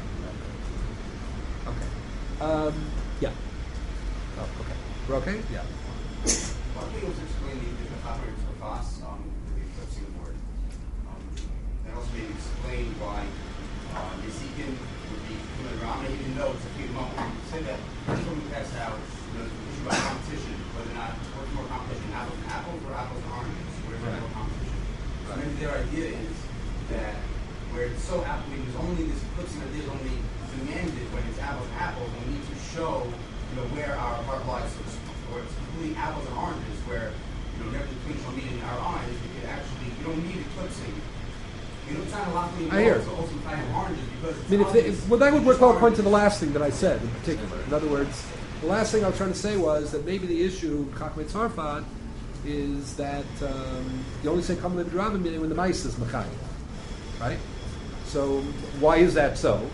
Okay. Um, yeah. Oh, okay. We're okay? Yeah. Why don't you also explain the the Chachmei Tzarfat, um, the eclipsing word? Um, and also maybe explain why Uh, Ezekiel would be, you know, I'm gonna even know to feed them up. You say that, this is when we pass out, you know, the issue about competition, whether or not, what's more competition, apples and apples or apples and oranges, where's Right. more competition? So maybe their idea is that where it's so apple, there's only this eclipsing idea is only demanded when it's apples and apples, and we need to show, you know, where our heart lies, or it's completely apples and oranges, where, you know, never the twin shall meet in our eyes, you can actually, you don't need eclipsing. You know, it's not a lot of I hear. so also kind of oranges because I mean, if, they, if well, that would work well according to the last thing that I said in particular. In other words, the last thing I was trying to say was that maybe the issue Chachmei Tzarfat is that um, you only say Kam Le'Drama meaning when the mice is Machai, right? So why is that so?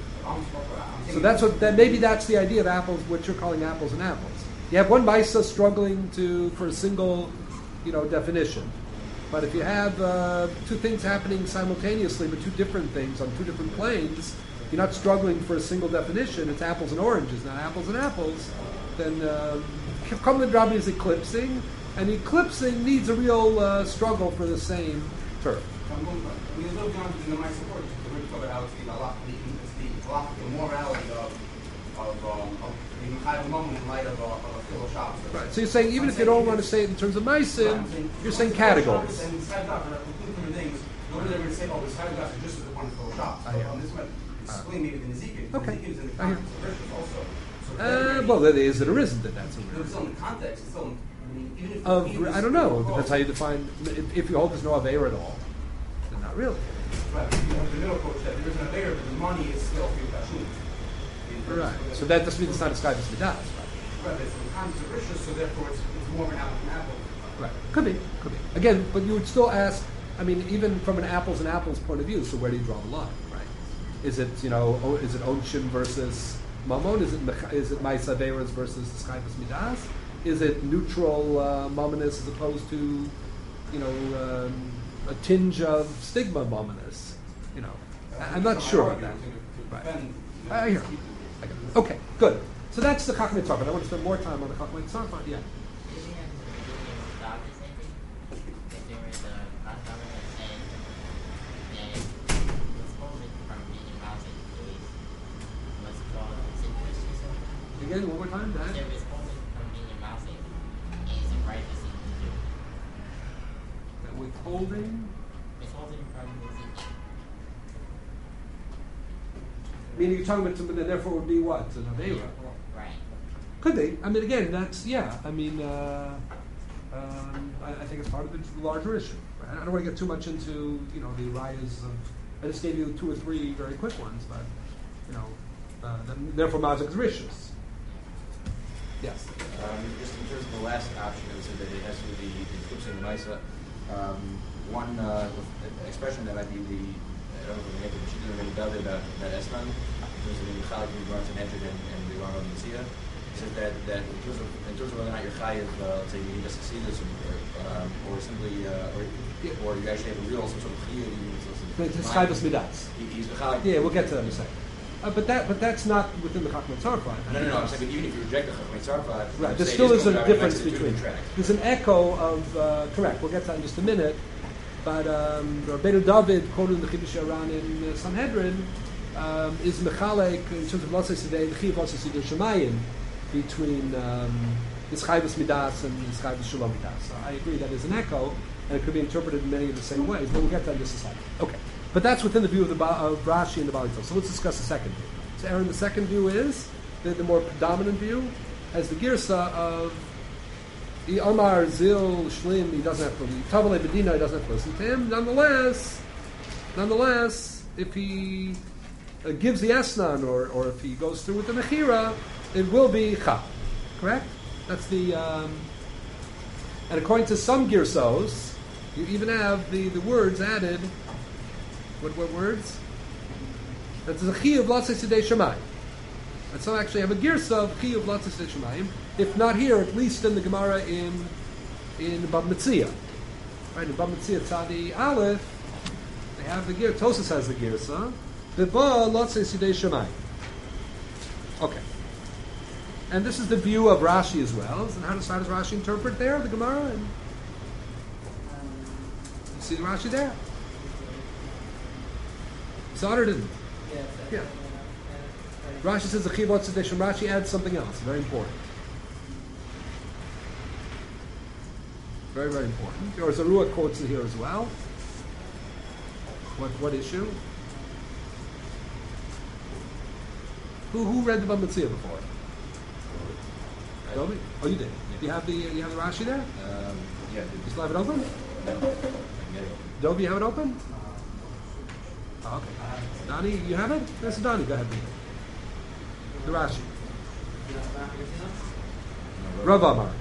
So that's what. That maybe that's the idea of apples, what you're calling apples and apples. You have one Maisa struggling to for a single, you know, definition. But if you have uh, two things happening simultaneously, but two different things on two different planes, you're not struggling for a single definition. It's apples and oranges, not apples and apples. Then Kamla Drabi is eclipsing, and eclipsing needs a real uh, struggle for the same turf. I'm going to I mean, a little beyond the my support. We're talking about it's the halach, it's the halach, the morality of of um, of the Mechayel moment in light of a, of a fill of shops. Right. So you're saying even I'm if you saying don't even- want to say it in terms of meisim, Right, you're saying fill of shops categories. And side dots are completely different things. Nobody ever say, oh, the side dots are just as the one fill of shops. I So hear. on this one, explain maybe the Ezekiel. Okay. Ezekiel is in the I hear. context of Rishon also. So Uh, very- well, it is it or isn't it? That's a but weird. it's still in the context. It's still in, I mean, even if Of even if I don't it's- know. Depends how you define. If, if you hold there's no aver at all, then not really. Right, you have the middle approach that there isn't a bear, but the money is still for Kashun. Right. So that doesn't mean it's not a sky midas, right? Right, but it's in the context of Rishon, so therefore it's, it's more of an apple from apple. Right. Could be. Could be. Again, but you would still ask. I mean, even from an apples and apples point of view. So where do you draw the line? Right. Is it you know? o- Is it Onshin versus Mammon? Is it Mech- is it Ma'isa Averas versus the sky midas? Is it neutral uh, Mammonis as opposed to you know um, a tinge of stigma Mammonis? You know, I- I'm not sure about that. Right. I I hear. I got it. Okay, good. So that's the Chachmei Tzarfat. I want to spend more time on the Chachmei Tzarfat. Yeah. Again, one more time, Dad. That withholding. Meaning you're talking about something that therefore would be what? An Aveira. Right. Could be. I mean, again, that's, yeah. I mean, uh, um, I, I think it's part of the larger issue. Right? I don't want to get too much into, you know, the rayas of, I just gave you two or three very quick ones, but, you know, uh, then, therefore Mazik is rishus. Yes. Um, just in terms of the last option, it said that it has to be the eclipsing the Misa. Um, one uh, expression that might be the, I don't know if we're going to get to the Shidduch of David about that Esman, in terms of the Chalik and Grant and Hedred and, and the Rambam and Sia. It says that, that in, terms of, in terms of whether or not you're Chayiv, uh, let's say you need a succeedus or, um, or simply, uh, or, or you actually have a real, some sort of Chiyuv, you need some It's Chaybas Midas. He, he's the Chalik. Yeah, we'll get to that in a second. Uh, but that, but that's not within the Chachmei Tzarfat. No, no, no. I'm saying, but even if you reject the Chachmei Tzarfat, Right, there say still it's is a going difference back to the between. track. There's an echo of, uh, correct, we'll get to that in just a minute, but um, Rabbeinu David, quoted in the Chidush Aran in uh, Sanhedrin, um, is Mechalek, in terms of Lasei Sidei, the Chiv Lasei Sidei Shemayim, between um, this Chayvus Midas and this Chayvus Shalom Midas. So I agree that is an echo, and it could be interpreted in many of the same ways, but we'll get to that in just a second. Okay, but that's within the view of, the ba- of Rashi and the Bali Tzal. So let's discuss the second view. So Aaron, the second view is, the, the more predominant view, as the Girsa of the Amar Zil Shlim, he doesn't have to listen. Tavale Bedina, he doesn't have to listen to him. Nonetheless, nonetheless, if he uh, gives the Esnan, or, or if he goes through with the Mechira, it will be Cha. Correct? That's the, um, and according to some Girsos, you even have the, the words added. What, what words? That's a Chi of Latzei Sidei Shemayim. And some actually have a Girsa of Chi of Latzei Sidei Shemayim. If not here, at least in the Gemara in in Bab Metzia. Right, in Bab Metzia Tzadi Aleph, they have the Girsa. Tosas has the Girsa. V'ba Latzei Sidei Shemayim. Okay. And this is the view of Rashi as well. And how does, how does Rashi interpret there, the Gemara? And you see the Rashi there? Saw it or didn't? Yes. that's Yeah. right, you know, and- Rashi says the chiyuv tzedeshim. Rashi adds something else, very important. Very, very important. Or Zarua quotes it here as well. What what issue? Who who read the Bava Metzia before? Dobi? Oh, you did. Do you have the you have the Rashi there? Um, yeah. You still have it open? No, I can get it. Dobi, you have it open? Oh, okay. Donnie, you have it? Mister Donnie, go ahead. Read it. The Rashi. Rav Amar.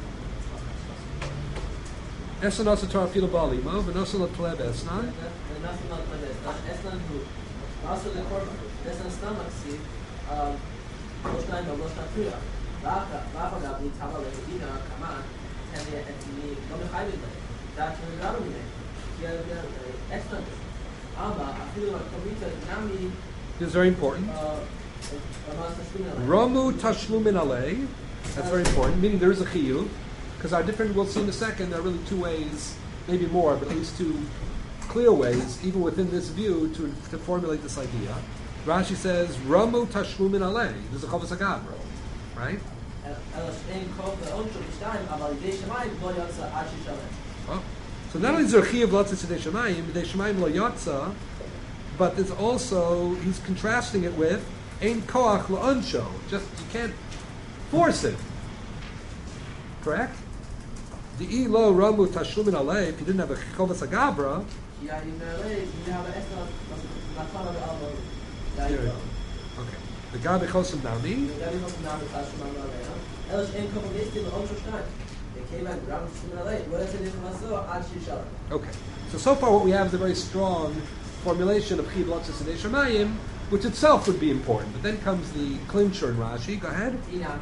Esan asa Torah filo ba'alimo, v'nosan lo tleb esnan. And nothing like this. That's not who. Also the court. That's not stomach seed. Um, Rosh Nine or Rosh Natuya. Raka, Raka got me Tava Levina, come on. And the and me, no me hiding it. That's when the other name. Yeah, yeah, excellent. Alba, I feel like Komita, Nami, This is very important. uh, Ramu tashlumin alei. That's very important. Meaning there is a chiyuv, because our different. We'll see in a second. There are really two ways, maybe more, but at least two clear ways, even within this view, to, to formulate this idea. Rashi says Ramu tashlumin alei. There's a chavos agabra, right? Oh. So not only is there a chiyuv lotzis tzedei shemayim, tzedei shemayim lo yatsa, but it's also he's contrasting it with ein koach la'ansho. Just you can't force it. Correct? The e lo ramu tashlumin alei. If you didn't have a chovas agabra, okay. The gabi chosim nami. Okay. So so far, what we have is a very strong formulation of chiyuv lotzis tzedei shemayim, which itself would be important. But then comes the clincher in Rashi. Go ahead.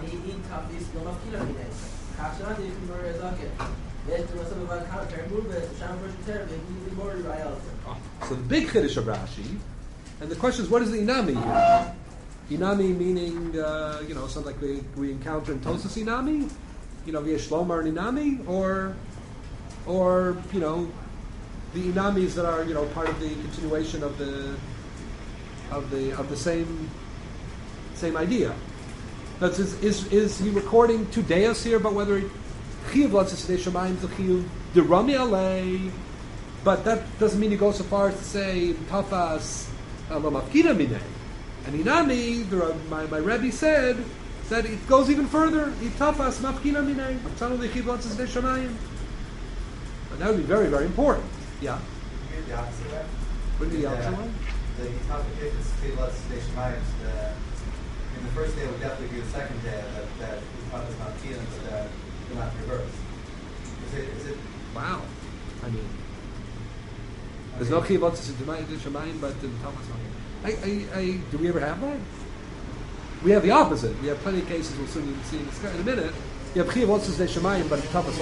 Oh, so the big chiddush of Rashi, and the question is, what is the inami here? Inami meaning, uh, you know, something like we, we encounter in Tosas inami, you know, via Shlomar inami, or, or you know, the inamis that are, you know, part of the continuation of the, of the of the same, same idea. That's is is, is he recording two deos here about whether chiyuv lotzis tzedei shemayim is a chiyuv derami alei, but that doesn't mean he goes so far as to say tafas lo mafkida minei. And inami, the, my my Rebbe said that it goes even further. Itafas mafkina minei. Tzanu lichiv lotzis tzedei shemayim. But that would be very very important. Yeah. You get the opposite way. What do you mean the opposite way? The Itafas tzedei lotzis tzedei shemayim. In the first day, would definitely be the second day that that Itafas mafkina, but that will not reverse. Is it? Is it? Wow. I mean, there's no chiyuv lotzis tzedei shemayim, but the Tafas mafkina. I, I, I, do we ever have that? We have the opposite. We have plenty of cases we'll soon see in a minute. You have chiyuv lotzis tzedei shemayim, but tafas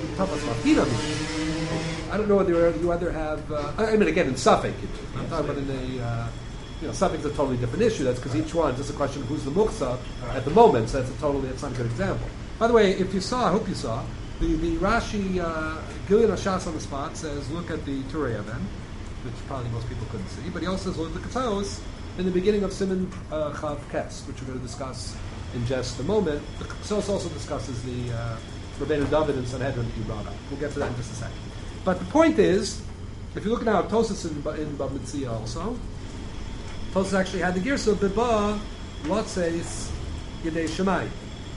mafkina. I don't know whether you either have. Uh, I mean, again, in Suffolk, I'm talking about in a. Uh, you know, Suffolk is a totally different issue. That's because each one is just a question of who's the muksa at the moment. So that's a totally. That's not a good example. By the way, if you saw, I hope you saw the the Rashi uh, Gilyon Hashas on the spot says, look at the Turei Aven, which probably most people couldn't see. But he also says, look at the Ketos in the beginning of Siman uh, Chav Kes, which we're going to discuss in just a moment. The Ketos also discusses the uh, Rabbeinu David and Sanhedrin that you brought up. We'll get to that in just a second. But the point is, if you look now at Tosas in, in Bava Metzia also, Tosas actually had the Girsa Beba Lotzeis Yedei Shemai.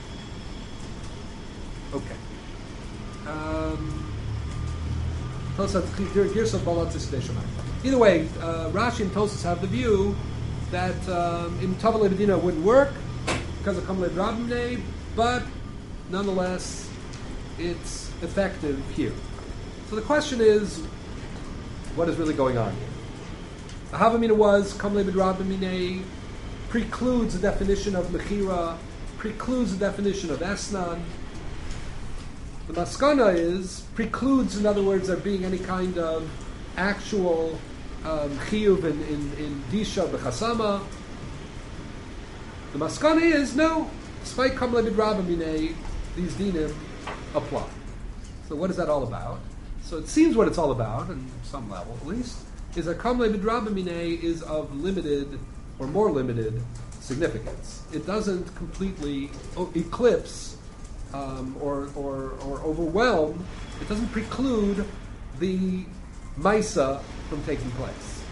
Okay. Um, Tosas Girsa Balotzeis Yedei Shemai. Either way, uh, Rashi and Tosas have the view that um, in Tavel Medina wouldn't work because of Kamlev Rabimne, but nonetheless, it's effective here. So the question is, what is really going on here? The Havamina was Kamlev Rabimne precludes the definition of Mechira, precludes the definition of Esnan. The Maskana is precludes, in other words, there being any kind of actual um, chiyuv in, in, in disha b'chasama. The maskana is no. Despite kam lebid rabamine, these dinim apply. So what is that all about? So it seems what it's all about, on some level at least, is that kam lebid rabamine is of limited or more limited significance. It doesn't completely o- eclipse um, or, or, or overwhelm, it doesn't preclude the Maisa from taking place.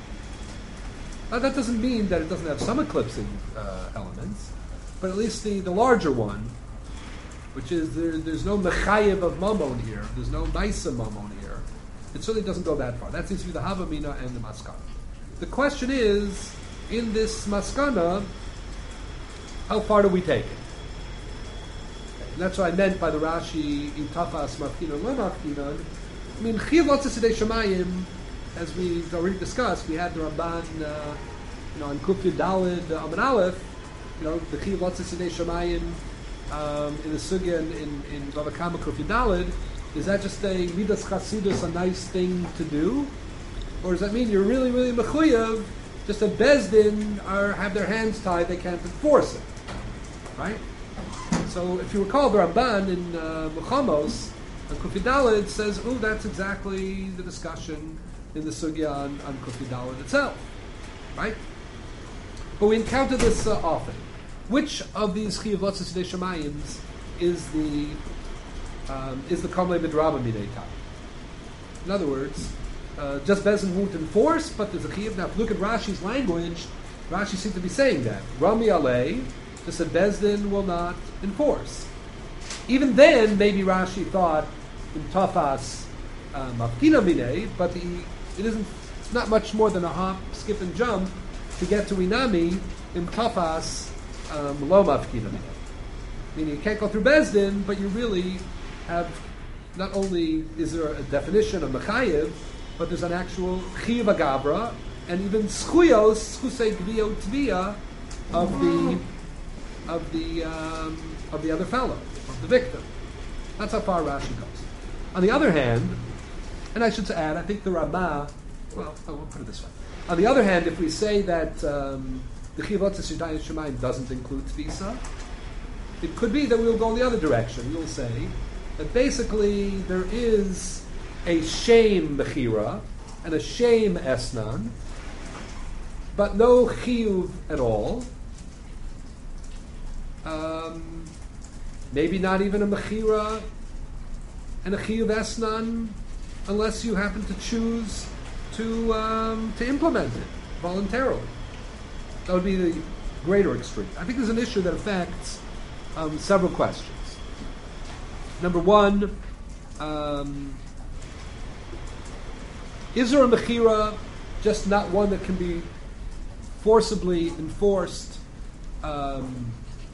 Now, that doesn't mean that it doesn't have some eclipsing uh, elements, but at least the, the larger one, which is there, there's no mechayev of mamon here, there's no Maisa mamon here, it certainly doesn't go that far. That seems to be the Havamina and the Maskana. The question is, in this Maskana, how far do we take it? And that's what I meant by the Rashi, in Tafas, Mafkinon, Lo Mafkinon. I mean, Chiv Lotzah Sidei Shemayim, as we've already discussed, we had the Ramban, uh, you know, on Kuf Yud Daled, uh, Amin Aleph, you know, the Chiv Lotzah Sidei Shemayim, um, in the Sugya in, in, in Bava Kama Kuf Yud Daled. Is that just a Midas Chasidus, a nice thing to do? Or does that mean you're really, really mechuyev, just a Bezdin are, have their hands tied, they can't enforce it? Right? So if you recall, the Ramban in uh, Muchamos, on Kuf Yud Daled, says, oh, that's exactly the discussion in the Sugya on, on Kuf Yud Daled itself. Right? But we encounter this uh, often. Which of these Chiyav Lotzah Sidei Shemayims is the um, is the Kamlei B'Draba Midei Tam? In other words, uh, just Bezin won't enforce, but there's a Chiyav. Now, if you look at Rashi's language, Rashi seems to be saying that. Rami Alei, just a Bezdin will not enforce. Even then, maybe Rashi thought in Tafas Mafkina Minei, but the, it isn't. It's not much more than a hop, skip, and jump to get to Inami in Tafas um, Lo Mafkina Minei. Meaning you can't go through Bezdin, but you really have. Not only is there a definition of Mechayev, but there's an actual Chiyav Agabra, and even Schuyos, Schusei Gvio Tvia, of the of the um, of the other fellow, of the victim. That's how far Rashi goes. On the other hand, and I should add, I think the Ramah, well, I will put it this way. On the other hand, if we say that um, the Chiyav Lotzah Sidei Shemayim doesn't include Tvisa, it could be that we'll go in the other direction. We'll say that basically there is a shame Mechira and a shame Esnan, but no Chiyuv at all. Um, maybe not even a Mechira and a Chiyuv Esnan, unless you happen to choose to um, to implement it voluntarily. That would be the greater extreme. I think there's an issue that affects um, several questions. Number one, um, is there a Mechira, just not one that can be forcibly enforced um,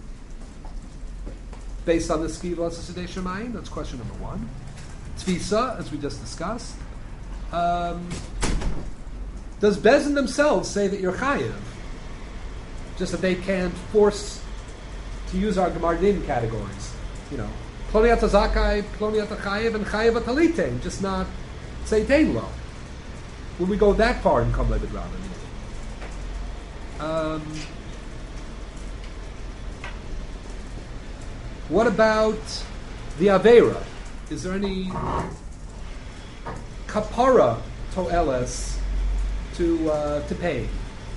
based on the Chiyav Lotzah Sidei Shemayim? That's question number one. Tvisa, as we just discussed. Um, does Bezin themselves say that you're chayiv? Just that they can't force to use our Gemar Din categories. You know, Ploni ata zakai, Ploni ata chayiv, and chayiv atalitein, just not say tein lo. Will we go that far in Kamlei B'Draba? Um, what about the Aveira? Is there any kapara toeles to uh, to pay?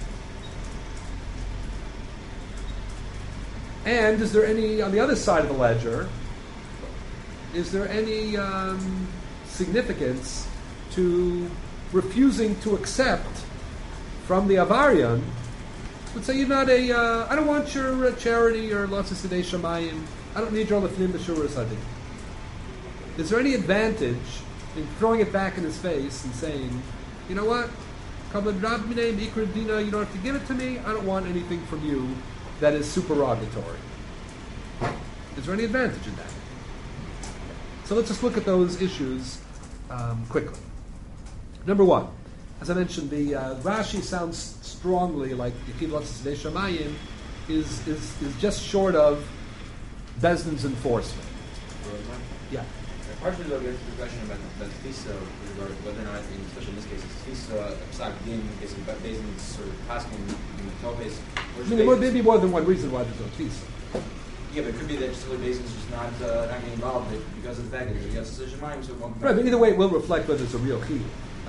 And is there any, on the other side of the ledger, is there any um, significance to refusing to accept from the Avarian? Would say you're not a. Uh, I don't want your uh, charity or Lotzah Sidei Shemayim. I don't need your lefnim b'shur sadin. Is there any advantage in throwing it back in his face and saying, you know what, Kamlei B'Draba Minei Mikra Dina, you don't have to give it to me. I don't want anything from you that is supererogatory. Is there any advantage in that? So let's just look at those issues um, quickly. Number one, as I mentioned, the uh, Rashi sounds strongly like the Chiyav Lotzah Sidei Shemayim is, is is just short of Bezdin's enforcement. Yeah. Partially, though, we have the question about the Tfisa, regarding whether or not, in, especially in this case, it's Tfisa, Psak Din, is Bezdin's sort of tasking in Tobes. I mean, there may be more than one reason why there's no Tfisa. Yeah, but it could be that just Bezdin's just not uh, not getting involved because of the fact that you have Sidei Shemayim, so it won't. Right, but either way, it will reflect whether it's a real Chiyuv.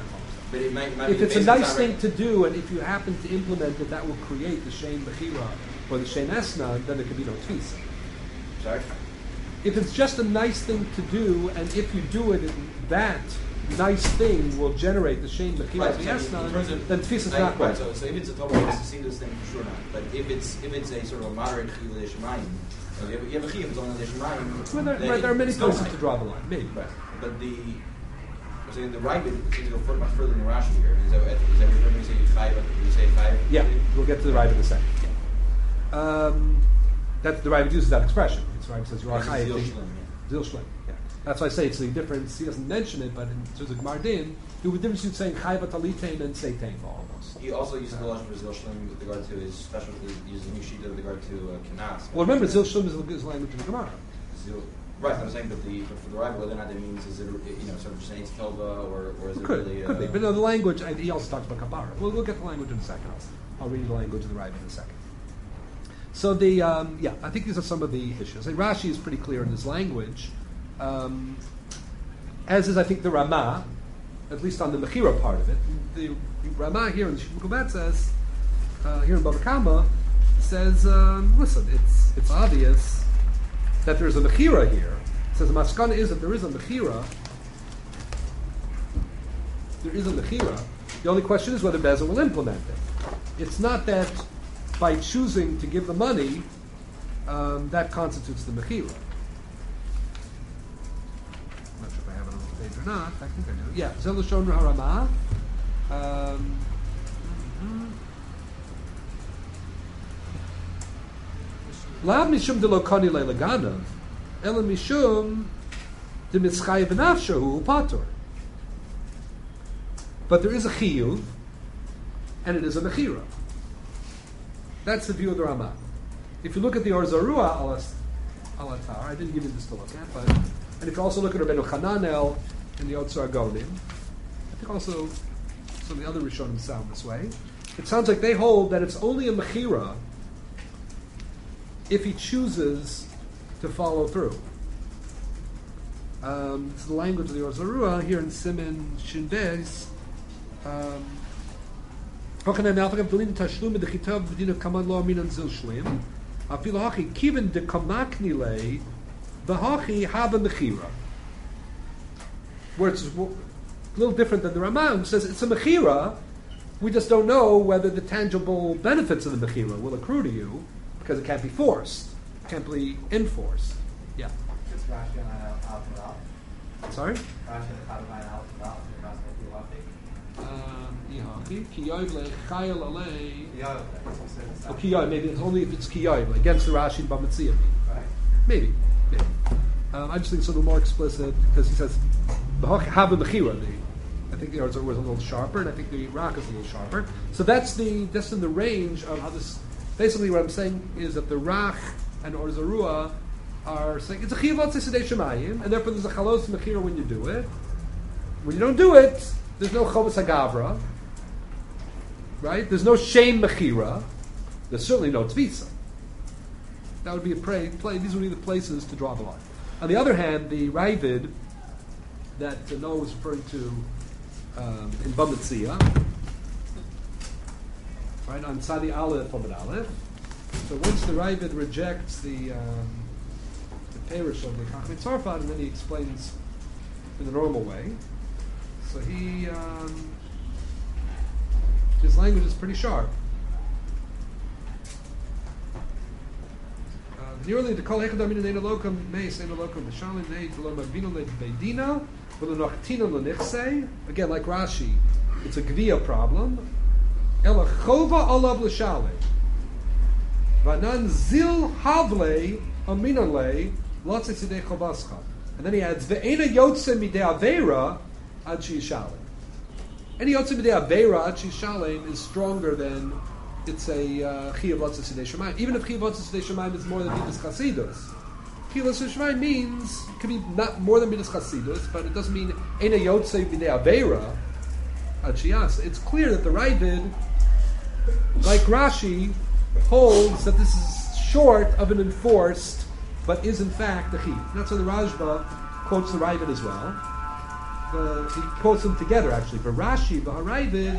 But it might, might If be it's a based nice on- thing to do, and if you happen to implement it, that will create the Shein Bechira or the Shein Esnan, then there could be no Tfisa. Sorry? If it's just a nice thing to do, and if you do it, that nice thing will generate the Shein Bechira Right, the so in Esnan, terms of- then Tfisa is I- not right, right. so, so if it's a total Hasidus thing, for sure not. But if it's if it's a sort of a moderate Chiyuv Shemayim, you have, you have a Chiyuv on the Shemayim. Well, there, then right, there are many it's still places fine. to draw the line, maybe. Right. But the I'm saying the right bit seems to go further, much further than Rashi here. Is that is that what you say five? You say five? Yeah, we'll get to the right in a second. Um, that the Ravid uses that expression. It's right. Says Like Yerachai Zil Zil Shlem, yeah. Shleim. Yeah, that's why I say it's the difference. He doesn't mention it, but in terms of Gmardin, there would be a difference between saying Chayva Talitein and Seitain almost. He also uses the Lashon for Zil Shlem with regard to his special. He uses a new sheet with regard to uh, Kenas. Well, remember, Zil Shleim is the is the language of the Gemara. Zil. Right, I'm saying that the but for the right, whether or not that means is it you know sort of just an Eitz Tova or or is it Could really? could uh, be, but no, the language. and He also talks about Kabbalah. We'll, we'll get the language in a second. I'll, I'll read the language of the Ravid in a second. So the um, yeah, I think these are some of the issues. And Rashi is pretty clear in his language, um, as is I think the Ramah, at least on the Mechira part of it. The Ramah here in the Shmuel says uh, here in Bava Kama says, um, listen, it's it's obvious that there's a Mechira here. It says the Maskana is that there is a Mechira. There is a Mechira. The only question is whether Bezer will implement it. It's not that by choosing to give the money, um, that constitutes the Mechira. I'm not sure if I have it on the page or not. I think I do. Yeah, Zelashon Harama. Um, Lav mishum de lo kani le'leganav, ela mishum de mitzchayev nafshahu patur. But there is a chiyuv, and it is a mechira. That's the view of the Ramah. If you look at the Or Zarua Alatar, I didn't give you this to look at, but and if you also look at Rabbeinu Hananel in the Otzar Gonim, I think also some of the other Rishonim sound this way. It sounds like they hold that it's only a mechira if he chooses to follow through. Um, it's the language of the Or Zarua here in Siman Shin Beis. Um, Hochanan Alfagav Delin Tashlum the Chitav V'dina Kaman Lo Aminan Zil Shlim Afil Hachi Kivin de Kamakni Le V'Hachi Haba Mechira, where it's a little different than the Ramah, who says it's a Mechira. We just don't know whether the tangible benefits of the Mechira will accrue to you because it can't be forced, it can't be enforced. Yeah. It's Rashi and I out and out. Sorry. Rashi and Chadavai out and out. Um, Ki Yoiv Le Chayil Alei. Yeah. Oh, Ki Yoiv, maybe it's only if it's Ki Yoiv, against the Rashi and Bamatziyah. Right. Maybe. Maybe. Um, I just think it's a little more explicit because he says have a mechira. I think the Orzor was a little sharper, and I think the Iraq is a little sharper. So that's the that's in the range of how this. Basically, what I'm saying is that the Rach and Orzarua are saying it's a chiyuv tzedei shemayim, and therefore there's a chalos mechira when you do it. When you don't do it, there's no chovas hagavra. Right? There's no shame mechira. There's certainly no tzvisa. That would be a play, play. These would be the places to draw the line. On the other hand, the Ravid that uh, Noah was referring to um, in Bamitzia, right, on Sadi Aleph, Amid Aleph. So once the Ravid rejects the um, the parish of the Chachmei Tzarfat, and then he explains in the normal way. So he um, his language is pretty sharp. Nearly the kol hechad amin neina lokam meis neina lokam v'shalim neid v'lo mavino neid beidina v'lo nochtina l'nichsei. Again, like Rashi, it's a gvia problem. Ela chova olav l'shalim v'anan zil havle aminale lotzei tzidei chovascha. And then he adds ve'ena yotze midei avera ad she'ishalim. Any yotze midei avera ad she'ishalim is stronger than it's a chiyuv lotzei tzidei shemayim. Even if chiyuv lotzei tzidei shemayim is more than midas chasidus, chiyuv lotzei shemayim means it could be not more than midas chasidus, but it doesn't mean ena yotzei b'nei avera ad sheyas. It's clear that the Ravid, like Rashi, holds that this is short of an enforced, but is in fact a chiyuv. That's why the Rajba quotes the Ravid as well. the, he quotes them together actually. For Rashi, v'harayvid,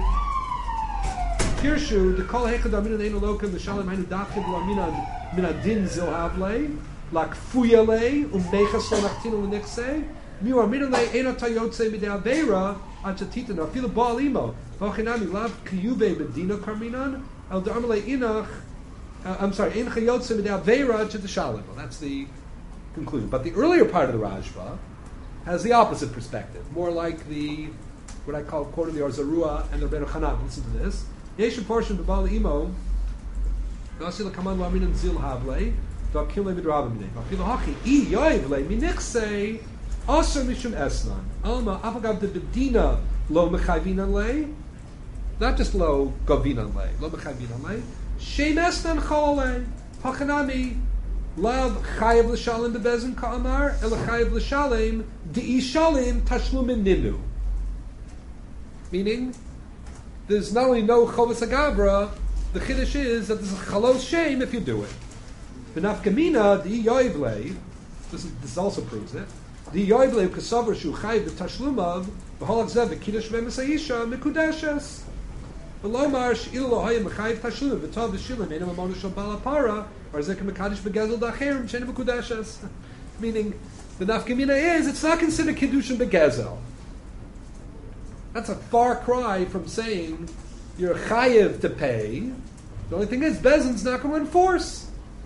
Kirshu, the kol hechad aminan ein alokim, v'shalem hainu dafkin v'aminan min adin zil havle, lakfuyale, umnechas lo nachtinu l'nichse, miu aminan le ein atayotze midei aveira, achatita, no, afilu ba'al imo, v'ochinami lav kiyuve bedina karminan, el da'amale inach, uh, I'm sorry, ein chayotze midei aveira achatishale. Well, that's the conclusion. But the earlier part of the Rajva has the opposite perspective, more like the, what I call quote of the Orzarua and the Rebbeinu Chanan. Listen to this. Yesh portion of Bal Imo, Nasi Lakaman Lamin and Zil Havle, Dakile Midrabamine. Afil Hachi, E Yoivle, Minixe, Aser Mishum Esnan, Alma, Afagab de Bedina, Lo Mechayvinan Le, not just Lo Govinan Le, Lo Mechayvinan Le, Shem Esnan Chole, Hachanami, Lav Chayav L'Shalim Bebezin Ka'amar, El Chayav L'Shalim, Di'i Shalim Tashlumin Ninu. Meaning, there's not only no Chovas Agabra, the Chiddush is that there's a Chalos Shem if you do it. V'nafkamina, Di'i Yoivle, this, is, this also proves it, Di'i Yoivle U'kasavar Shu Chayav V'Tashlumav, V'holak Zev V'Kiddush V'Mesayisha, Mikudeshes. V'lomar She'il Lo'hayim V'Chayav Tashlumav, V'tov V'Shilim, Einam Amonu Shal Balapara, or Zek Mekadosh Begezel Dacherim, She'en Mikudeshes. Meaning, the nafkamina is, it's not considered Kiddush and Begezel. That's a far cry from saying you're chayiv to pay. The only thing is, Bezin's not going to enforce.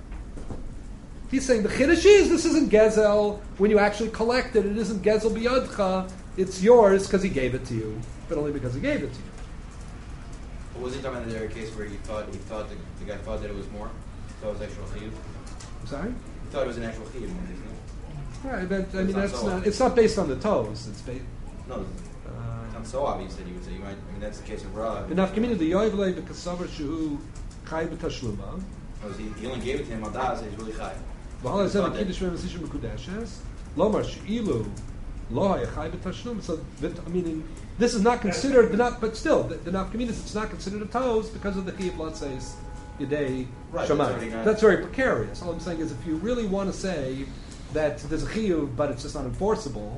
He's saying the chiddush is, this isn't gezel. When you actually collect it, it isn't gezel biyadcha. It's yours because he gave it to you, but only because he gave it to you. But was he talking about there a case where he thought he thought the, the guy thought that it was more? Thought it was actual chiyuv? I'm sorry? He thought it was an actual chiyuv, isn't it? Right, but I It's mean not that's so not. obvious. It's not based on the toes. It's based. No, it's not so obvious that you would say. You might. I mean, that's the case of Ra. The nafkamina the yoivle b'kasavar shuhu chayiv b'tashluma. He, he only gave it to him on das, and he's really high. V'hala zev kiddush v'mesishim mekudeshes. Lomar she'ilu lo hayachayiv b'tashlum. So that, I mean, this is not considered the not, but still the, the nafkamina is it's not considered a toes because of the chiyuv latzeis yedei Right, shamayim. that's already not- That's very precarious. All I'm saying is if you really want to say that there's a chiyuv but it's just not enforceable,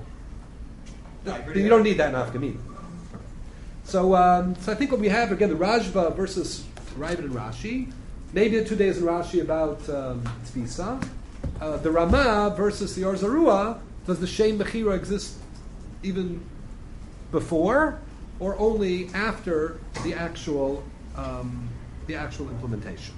I then agree. you don't need that nafkamina. So, um, so I think what we have again the Rajva versus Ravid and Rashi. Maybe the two days in Rashi about um, Tfisa. Uh, the Ramah versus the Orzarua. Does the Shem Mechira exist even before or only after the actual um, the actual implementation?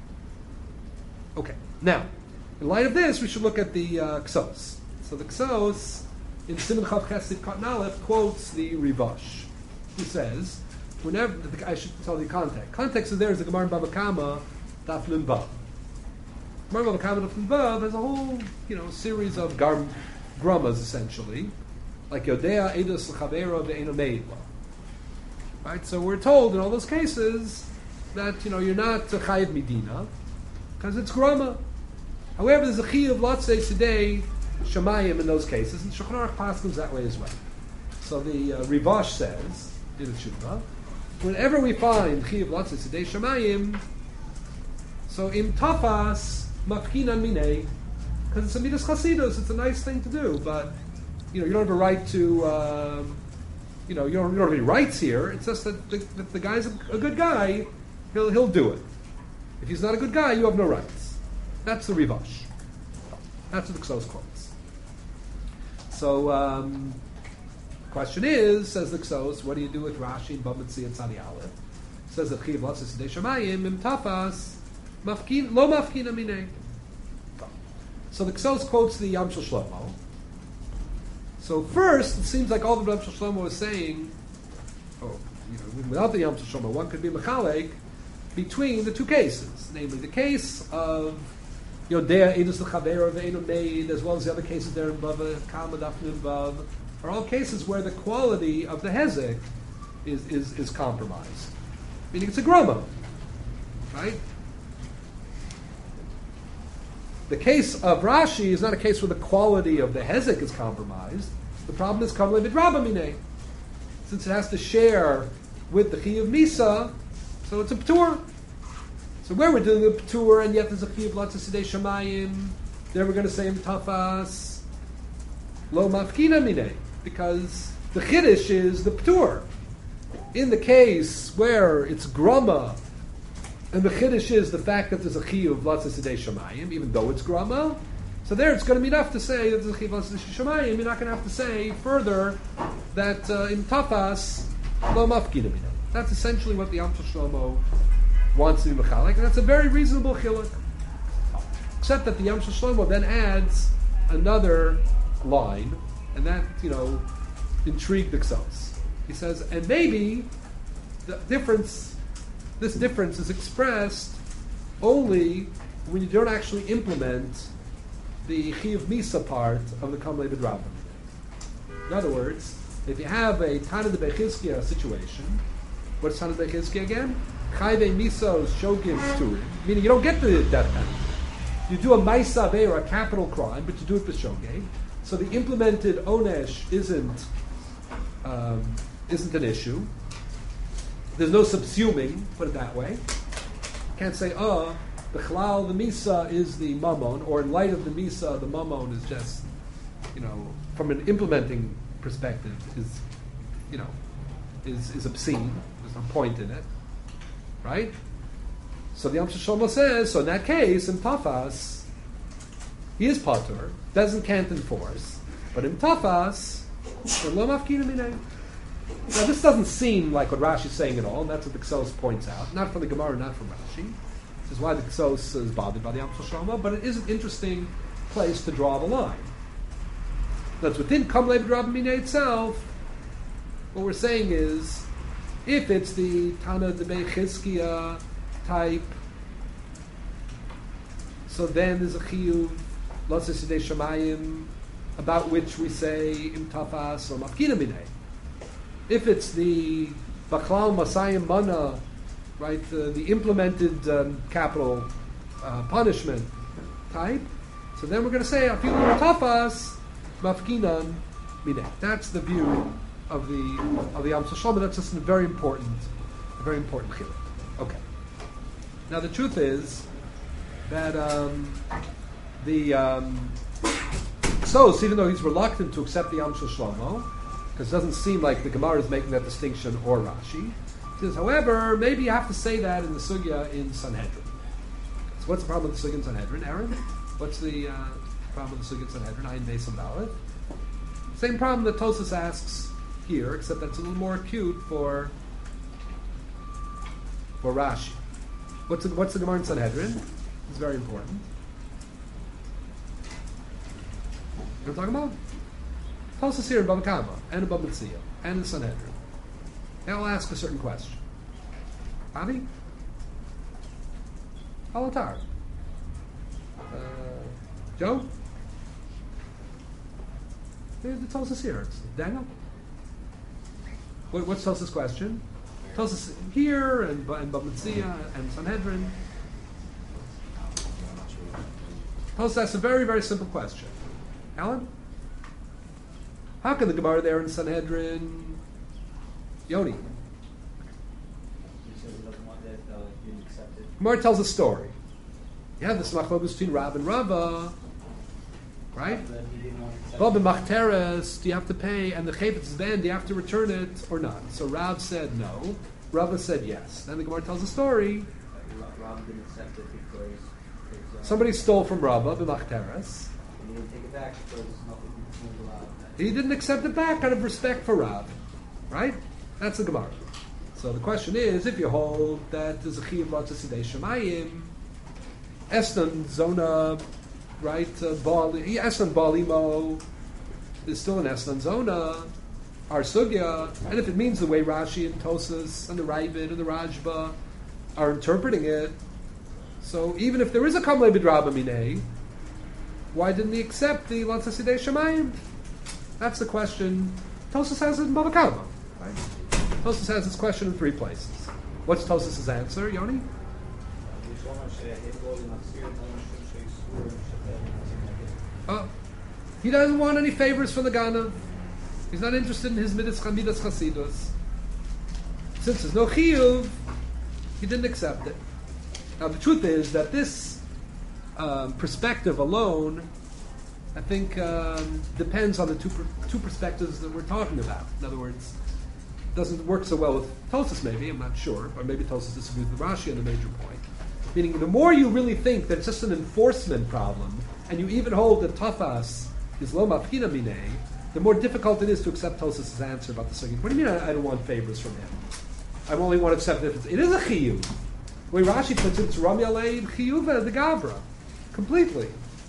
Okay. Now, in light of this, we should look at the uh, Ksos. So the Ksos in Siman Chav Chesed Katan Aleph quotes the Rivash. He says, whenever, I should tell the context. Context is there is the Gemara in Bava Kama, Daf Nun Vav. Gemara in Bava Kama, Daf Nun Vav has a whole, you know, series of gar- gramas, essentially, like Yodea, Eidos, L'Chavera, Ve'eno Meidla. Right? So we're told in all those cases that, you know, you're not a Chayiv Medina, because it's grama. However, there's a Chayiv, let's say, today, Shemayim in those cases, and Shulchan Aruch passes that way as well. So the uh, Rivash says, in the Tshuva, whenever we find Chiyav Latzis Sidei Shamayim, so im Tafas Mafkinan Minei, because it's a Midas Chasidus, it's a nice thing to do, but you know you don't have a right to, um, you know you don't, you don't have any rights here. It's just that the, if the guy's a, a good guy, he'll he'll do it. If he's not a good guy, you have no rights. That's the Rivash. That's what the Ksos quotes. So. Um, Question is, says the Ksos, what do you do with Rashi and Bava Tzia and Tzadi Aleph? Says that Chiyav Latzis Sidei Shamayim im Tafas mafkin lo mafkin aminei. So the Ksos quotes the Yam Shel Shlomo. So first, it seems like all the Yam Shel Shlomo is saying, oh, you know, without the Yam Shel Shlomo, one could be mechalek between the two cases, namely the case of Yodea Eidos L'Chavera Ve'eno Meid, as well as the other cases there in Bava Kama Daf Nun Vav, are all cases where the quality of the hezek is, is, is compromised. Meaning it's a groma, right? The case of Rashi is not a case where the quality of the hezek is compromised. The problem is kamle midraba minei. Since it has to share with the chi of misa, so it's a p'tur. So where we're doing a p'tur and yet there's a chi of latzis sidei shamayim, there we're going to say in tafas lo mafkina minei. Because The Chiddush is the Ptur. In the case where it's Grama, and the Chiddush is the fact that there's a Chiyuv Latzis Sidei Shamayim, even though it's Grama, so there it's going to be enough to say that there's a Chiyuv Latzis Sidei Shamayim. You're not going to have to say further that uh, in Tafas, Lo Mafkina Minei. That's essentially what the Amshel Shlomo wants to be Mechalik, and that's a very reasonable Chiluk. Except that the Amshel Shlomo then adds another line, and that, you know, intrigued the Ksos. He says, and maybe the difference, this difference is expressed only when you don't actually implement the Chiyuv Misa part of the Kamlei B'drabim. In other words, if you have a Tana de Bechizkiya situation, what's Tana de Bechizkiya again? Chayve Misos Shogim Turim, meaning you don't get the death penalty. You do a Maisa or a capital crime, but you do it b'shogeg. So the implemented onesh isn't um, isn't an issue. There's no subsuming, put it that way. Can't say, oh, the chalal, the misa is the mammon, or in light of the misa, the mammon is just, you know, from an implementing perspective, is, you know, is is obscene. There's no point in it, right? So the Amshel Shlomo says, so in that case, in Tafas, he is patur, doesn't can't enforce, but in Tafas, lo mafkina minei. Now this doesn't seem like what Rashi is saying at all, and that's what the Ksos points out, not from the Gemara, not from Rashi. This is why the Ksos is bothered by the Amshel Shlomo, but it is an interesting place to draw the line. That's within Kamlei B'drabim Minei itself. What we're saying is, if it's the Tana de Bechizkiya type, so then there's a chiyuv Latzis Sidei Shamayim about which we say im tafas or mafkina minei. If it's the Baklal Masayim Mana, right, uh, the implemented um, capital uh, punishment type, so then we're going to say afilu im tafas mafkinan minei. That's the view of the of the Amshel Shlomo. That's just a very important, a very important chiluk. Okay. Now the truth is that um, the um, Ksos, even though he's reluctant to accept the Amshel Shlomo, because it doesn't seem like the Gemara is making that distinction, or Rashi, says, however, maybe you have to say that in the Sugya in Sanhedrin. So what's the problem with the Sugya in Sanhedrin, Aaron? What's the uh, problem with the Sugya in Sanhedrin? Ayin Beis Dalet. Same problem that Tosas asks here, except that's a little more acute for for Rashi. What's the, what's the Gemara in Sanhedrin? It's very important. You know what I'm talking about? Tosas here in Bava Kama, and in Bava Metzia, and in Sanhedrin. They all ask a certain question. Avi? Alatar? Uh, Joe? There's the Tosas here. It's Daniel? What, what's Tosas' question? Tosas here, and, and Bava Metzia, and Sanhedrin. Tosas asks a very, very simple question. Alan? How can the Gemara there in Sanhedrin? Yoni? Gemara tells a story. You have this machlokes between Rav and Rava, right? Bob and Machteres, do you have to pay? And the Chayvetz Ben, do you have to return it or not? So Rav said no. Rava said yes. Then the Gemara tells a story. Rav didn't accept it because somebody stole from Rava, B'Machteres. He didn't take it back because nothing was allowed. He didn't accept it back out of respect for Rav. Right? That's the Gemara. So the question is, if you hold that there's a Chiyuv Latzis Sidei Shamayim, Esnan Zona, right, uh, Bali, Esnan Balimo is still an Esnan Zona, our Sugya, and if it means the way Rashi and Tosas and the Ravid and the Rajba are interpreting it, so even if there is a Kamlei B'drabim Minei, why didn't he accept the Latzis Sidei Shamayim? That's the question. Tosas has it in Bava Kama, right? Tosas has this question in three places. What's Tosas' answer, Yoni? Oh, he doesn't want any favors from the Ganav. He's not interested in his midas midas chasidus. Since there's no chiyuv, he didn't accept it. Now the truth is that this um, perspective alone I think um, depends on the two per- two perspectives that we're talking about. In other words, doesn't work so well with Tosfos, maybe, I'm not sure, or maybe Tosfos disagrees with Rashi on the major point. Meaning, the more you really think that it's just an enforcement problem, and you even hold that Tafas is lo mafkina minei, the more difficult it is to accept Tosfos' answer about the second. What do you mean I, I don't want favors from him? I only want to accept it if it's, it is a chiyuv. The way Rashi puts it, it's Rami Alei chiyuv the Gabra. Completely.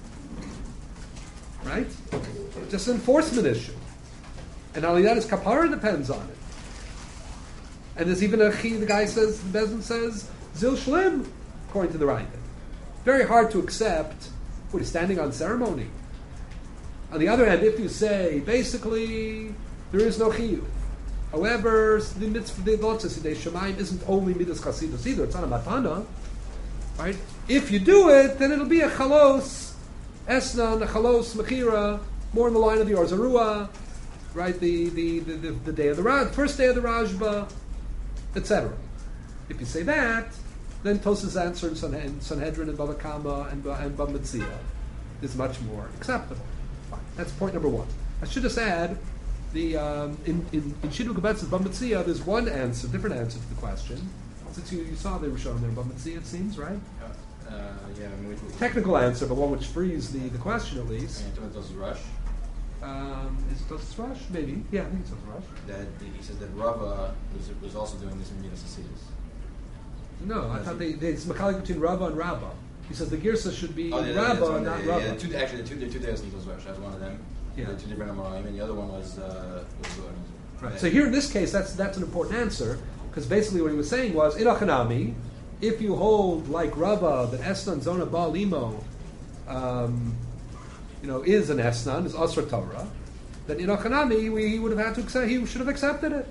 Right? It's just an enforcement issue. And not only that, his kapara depends on it. And there's even a chi, the guy says, the Bezin says, zil shlim, according to the Rambam. Very hard to accept what he's standing on ceremony. On the other hand, if you say, basically, there is no chiyuv. However, the mitzvah, the Sidei Shemaim isn't only midas chasidus either, it's not a matana. Right? If you do it, then it'll be a chalos, esnan, a chalos, mechira, more in the line of the Orzarua, right? The, the, the, the, the day of the Raj, first day of the Rajba, et cetera. If you say that, then Tosfos' answer in Sanhedrin, Sanhedrin and Bava Kama and, and Bava Metzia is much more acceptable. Fine. That's point number one. I should just add, the um, in in, in Shidduch Betz's Bava Metzia, there's one answer, different answer to the question. Since you, you saw they were shown there in Bava Metzia, it seems, right? Uh, yeah, I mean, we, Technical answer, but one which frees the, the question at least. and Tomatos Rush. Um, is it Tosfos Rush? Maybe. Yeah, I think it's Tosfos Rush. That he says that Rava was, was also doing this in Midas Hasidus. No, I thought they, they, it's Makalik between Rava and Rabba. He says the Girsa should be Oh, yeah, yeah, Rabba, that's one, not yeah, Rava. yeah, two, actually, the two, the two Deus Nitos Rush. That's one of them. Yeah. The two different Amoraim, and the other one was uh, was uh, Right. So here in this case, that's that's an important answer, because basically what he was saying was, in Achanami, if you hold like Rava that Esnan Zona Baal Imo, um, you know, is an Esnan, is Asra Torah, then in Achanami we he would have had to accept, he should have accepted it.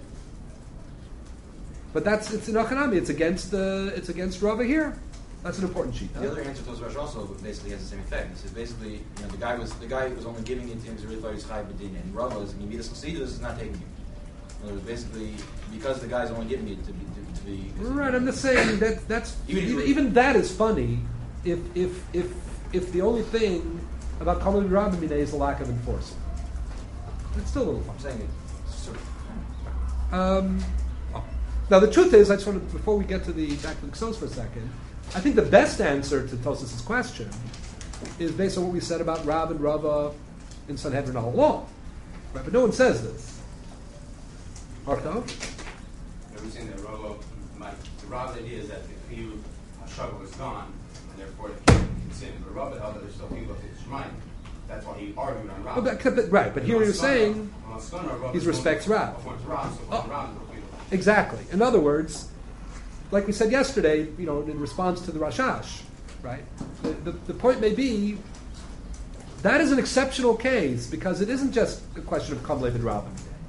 But that's it's in Achanami, it's against the it's against Rava here. That's an important sheet. The other answer to Rush also basically has the same effect. It says basically, you know, the guy was the guy was only giving it to him because he really thought he was Chai B'din, and Rava is Midas Chasidus is not taking it. In other words, basically, because the guy's only giving it to be to, to be. Right, I'm just saying that that's Even even, if- even that is funny if if if if the only thing about Kamala Rabbi Minei is the lack of enforcement. It's still a little I'm fun. saying it. Sort of, Um, oh. Now the truth is, I just want to, before we get to the back to the Ksos for a second, I think the best answer to Tosfos' question is based on what we said about Rav and Rava in Sanhedrin all along. Right, but no one says this. Marco? We're saying that Rava, my, the Rav's idea is that the Chiyuv HaShavu is gone, and therefore the Chiyuv can sin. But Rava held that there's still Chiyuv of Shemaim. That's why he argued on Rava. Well, but, but, right, but here you're saying he respects Rav. Oh. Exactly. In other words, like we said yesterday, you know, in response to the Rashash, right? The, the, the point may be that is an exceptional case because it isn't just a question of Kam Levid Rabin.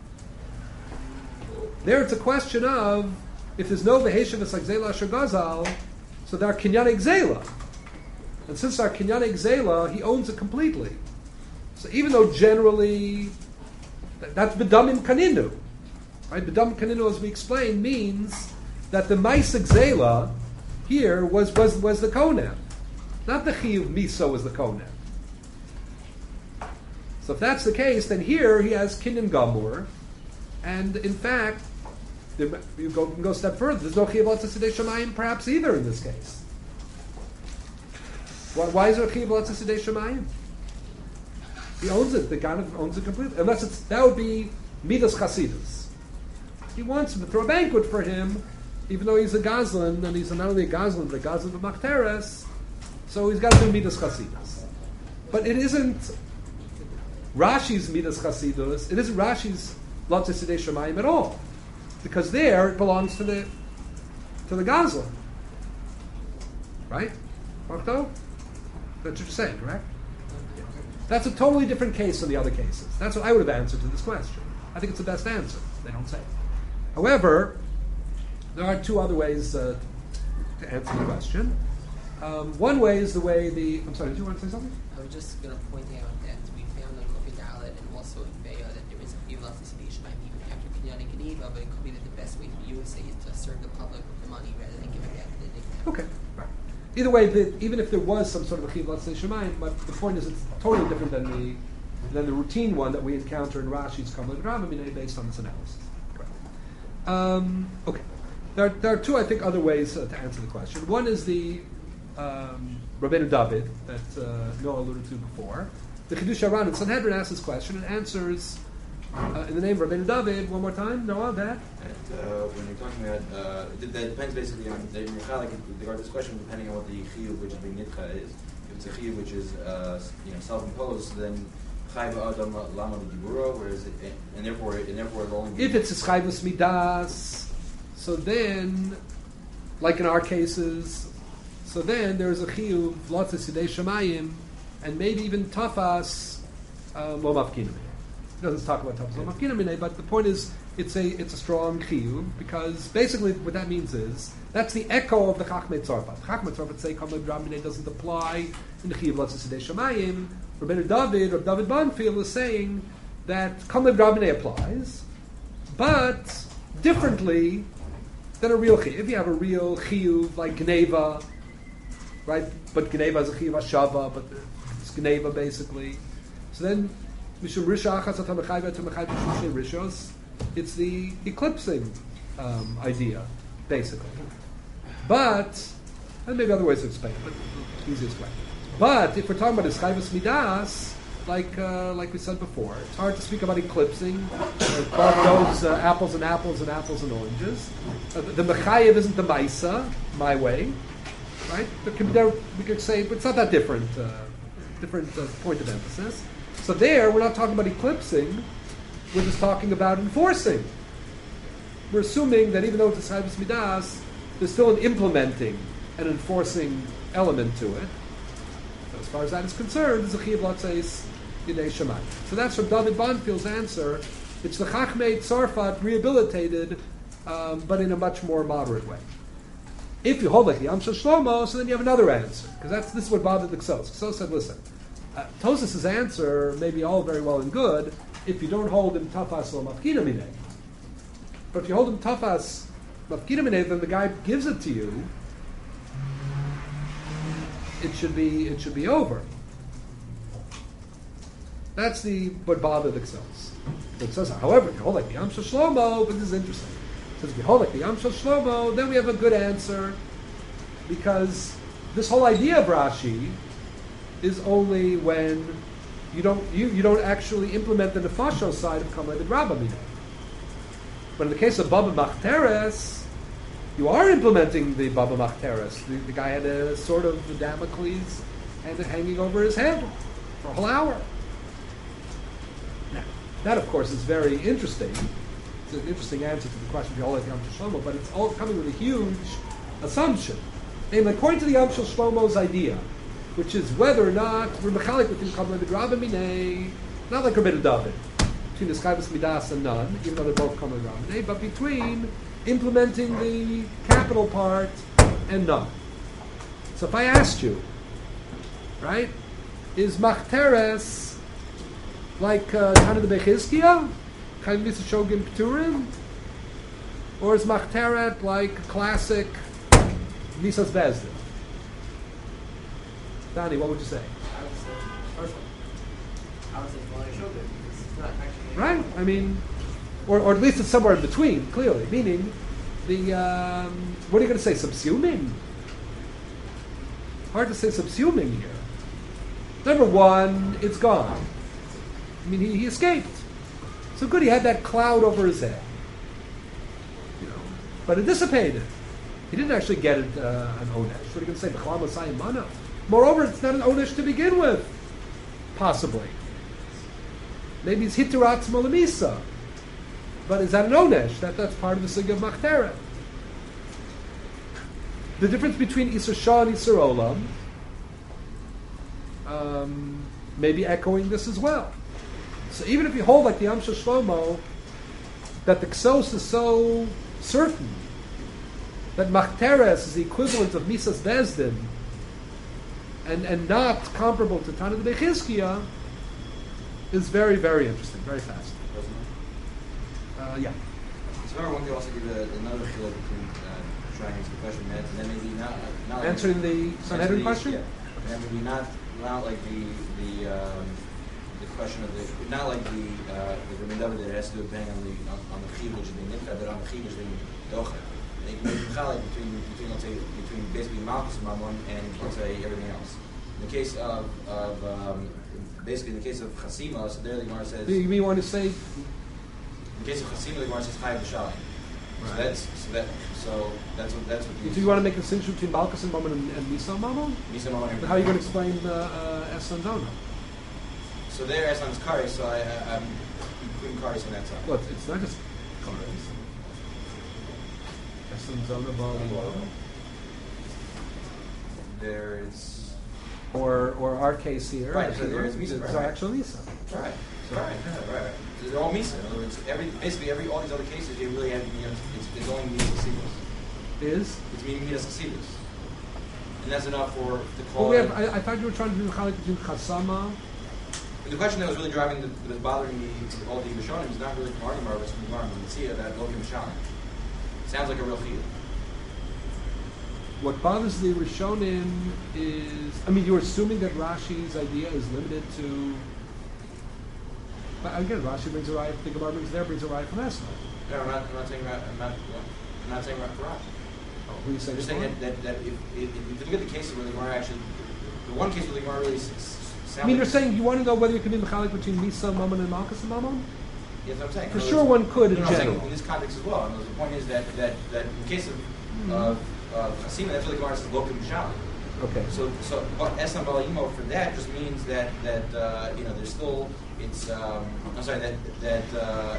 There, it's a question of if there's no Veheshav Esagzela Asher Gazal, so there are Kinyanik Zela, and since our Kinyanik Zela, he owns it completely. So even though generally that, that's B'damim Kaninu, right? B'damim Kaninu, as we explained, means that the Maisik Zela here was, was, was the Konem. Not the Chiyuv Miso was the Konem. So if that's the case, then here he has Kinyan Gamur, and in fact, there, you go, can go a step further. There's no Chiyuv Latza Sidei Shemayim perhaps either in this case. Why, why is there a Chiyuv Latza Sidei Shemayim? He owns it. The guy owns it completely. Unless it's, that would be Midas Chasidus. He wants him to throw a banquet for him, even though he's a Gazlan, and he's not only a Gazlan, but a Gazlan of Machteres, so he's got to do Midas Chasidus. But it isn't Rashi's Midas Chasidus, it isn't Rashi's Latza Sidei Shemayim at all. Because there, it belongs to the to the Gazlan. Right? Marto? That's what you're saying, correct? That's a totally different case than the other cases. That's what I would have answered to this question. I think it's the best answer. They don't say. However, there are two other ways uh, to answer the question. Um, one way is the way the... I'm sorry, did you want to say something? I was just going to point out that we found on Kofi Dalet and also in Beya that there is a Chiyuv Latza Sidei Shemayim even after Kinyanik and Eva, but it could be that the best way to use it is to serve the public with the money rather than give it back to the dignitary. Okay, right. either way, the, even if there was some sort of a chiv latzei shemayim, but the point is it's totally different than the than the routine one that we encounter in Rashi's Kamla B'Draba Minei based on this analysis. Um, okay, there are, there are two, I think, other ways uh, to answer the question. One is the um, Rabbeinu David that uh, Noah alluded to before. The Chidush Aran in Sanhedrin asks this question and answers uh, in the name of Rabbeinu David. One more time, Noah, that? And uh, when you're talking about, uh, that that depends basically on, the Mechalik, with regard to this question, depending on what the chiyuv which is being nitcha is. If it's a chiyuv which is uh, you know, self-imposed, then chayva adam lama l'diburo, whereas, it, and therefore, and therefore it'll only be... If it's a chayvus midas, so then, like in our cases, so then there's a chiyuv, lotzes yidei shamayim, and maybe even tafas uh, lo mafkinah. It doesn't talk about tafas lo mafkinah, but the point is, it's a it's a strong chiyuv, because basically what that means is, that's the echo of the Chachmei Tzarfat. Chachmei Tzarfat say Kamei B'Draba doesn't apply in the chiyuv lotzes yidei shamayim. Rabbeinu David, or David Bonfield, is saying that Kamei B'Draba applies, but differently than a real chiyuv. If you have a real chiyuv like Gneva, right? But Gneva is a chiyuv hashava, but it's Gneva basically. So then, Mishum Risha Achas Atam Mechayva to Mechayva Shushay Rishos, it's the eclipsing um, idea, basically. But, and maybe other ways to explain it, but the easiest way. But if we're talking about Eschayvus Midas, like uh, like we said before, it's hard to speak about eclipsing. God knows uh, apples and apples and apples and oranges. Uh, the Mechayev isn't the Maisa, my way, right? There can, there, we could say, but it's not that different, uh, different uh, point of emphasis. So there, we're not talking about eclipsing, we're just talking about enforcing. We're assuming that even though it's Eschayvus Midas, there's still an implementing and enforcing element to it. As far as that is concerned, is a chiyuv latzeis yidei shamayim. So that's from David Bonfield's answer. It's the Chachmei Tzarfat rehabilitated, um, but in a much more moderate way. If you hold like the Am Shel Shlomo, so then you have another answer, because that's this is what bothered the Ksos. Ksos said, listen, uh, Tosas' answer may be all very well and good if you don't hold him tafas lo mafkina minei. But if you hold him tafas mafkina minei, then the guy gives it to you. It should be it should be over. That's the what bothered the Ksos. It says, however, if you hold like the Yam Shel Shlomo, but this is interesting. It says if you hold like the Yam Shel Shlomo, then we have a good answer, because this whole idea of Rashi is only when you don't you, you don't actually implement the nefasho side of Kamei B'Draba Minei. But in the case of Baba Machteres, you are implementing the Baba Machteres. The, the guy had a sort of the Damocles and hanging over his head for a whole hour. Now, that of course is very interesting. It's an interesting answer to the question of the Yom Shel Shlomo, but it's all coming with a huge assumption. And according to the Yom Shel Shlomo's idea, which is whether or not we're mechalik between Kamei B'Draba Minei, not like Rabbeinu David, between the Eschayvus Midas and none, even though they're both Kamei B'Draba Minei, but between implementing the capital part and none. So if I asked you, right, is Machteres like uh, Tana de Bechizkiah, Chaim Misa Shogim Pturim, or is Machteret like classic Misas Bezdin? Danny, what would you say? I would say first one. I would say Malay Shogim, because it's not actually... Right? I mean, or, or at least it's somewhere in between, clearly. Meaning, the um, what are you going to say? Subsuming? Hard to say subsuming here. Number one, it's gone. I mean, he, he escaped. So good, he had that cloud over his head. You know, but it dissipated. He didn't actually get it uh, an onesh. What are you going to say? B'chlam Masayim Mana. Moreover, it's not an onesh to begin with. Possibly. Maybe it's hitirat molamisa. But is that an onesh? That, that's part of the sugya of Machteret. The difference between Isser Shah and Isser Olam um, may be echoing this as well. So even if you hold like the Yam Shel Shlomo, that the Ksos is so certain that Machteres is the equivalent of Misas Bezdin and, and not comparable to Tana de Bechizkiah, is very, very interesting, very fast. Uh, yeah. So remember one could also give a, another chiluk between uh, try and answer the question. And then maybe not, not like Answering the Sanhedrin answer the- question? Yeah. And then maybe not, not like the the um, the question of the not like the uh, the Rabbi David that has to do with paying on the on, on the chibush being nifka, but on the chibush being docha. They maybe chalak between between let's say between basically malchus mammon and let's say everything else. In the case of of um, basically in the case of chasima, so there the Gemara says. Do you mean want to say? In the case of chasima, the Gemara says chayav b'shalim. So Right. that's so that so that's what that's what. Do you want to make a distinction between Malchus and Mammon and, and Misa Mammon? Misa mammon. But how are you going to explain uh, uh, Eslan Zona? So there, Eslam's kari, so I, I, I'm putting karis on that side. Well, it's, it's not just Kares. Eslan Zona Bali. There's Or or our case here. Right, so there is Misa, It's right, our right. actual Misa. right, right, right, right. They're all misa. In other words, every basically every all these other cases, you really have you know, it's, it's only midas kasivas. Is? It's meaning midas kasivas, and that's enough for to Well, call. we it. have, I, I thought you were trying to do the chalik between Chasama. And the question that was really driving, the, that was bothering me, all the Rishonim, is not really from our Gemara, but it's from the Gemara, from the Tzia, that Lokim Shalim. Sounds like a real chiyuv. What bothers the Rishonim is, I mean, you're assuming that Rashi's idea is limited to. But again, Rashi brings a riot. The Gemara brings there brings a riot from Eslan. No, I'm not. I'm not saying about. I'm not. I'm not saying about Rashi. Oh, who are you I'm saying? just saying that, that, that if, if, if you look at the cases where the Gemara actually, the one case where the Gemara really s- s- sounds. I mean, you're like, saying you want to know whether you can be mechalik between Misa Mammon and Malchus and Mammon? Yes, I'm saying. For In other sure words- one could in no, no, I'm saying general. in this context as well. And the point is that that, that in the case of Mm-hmm. of uh, Chasima, that's what the Gemara says Lokim Shalim. Okay. So, so what Esam Balayimo for that just means that that uh, you know there's still it's um, I'm sorry that that uh,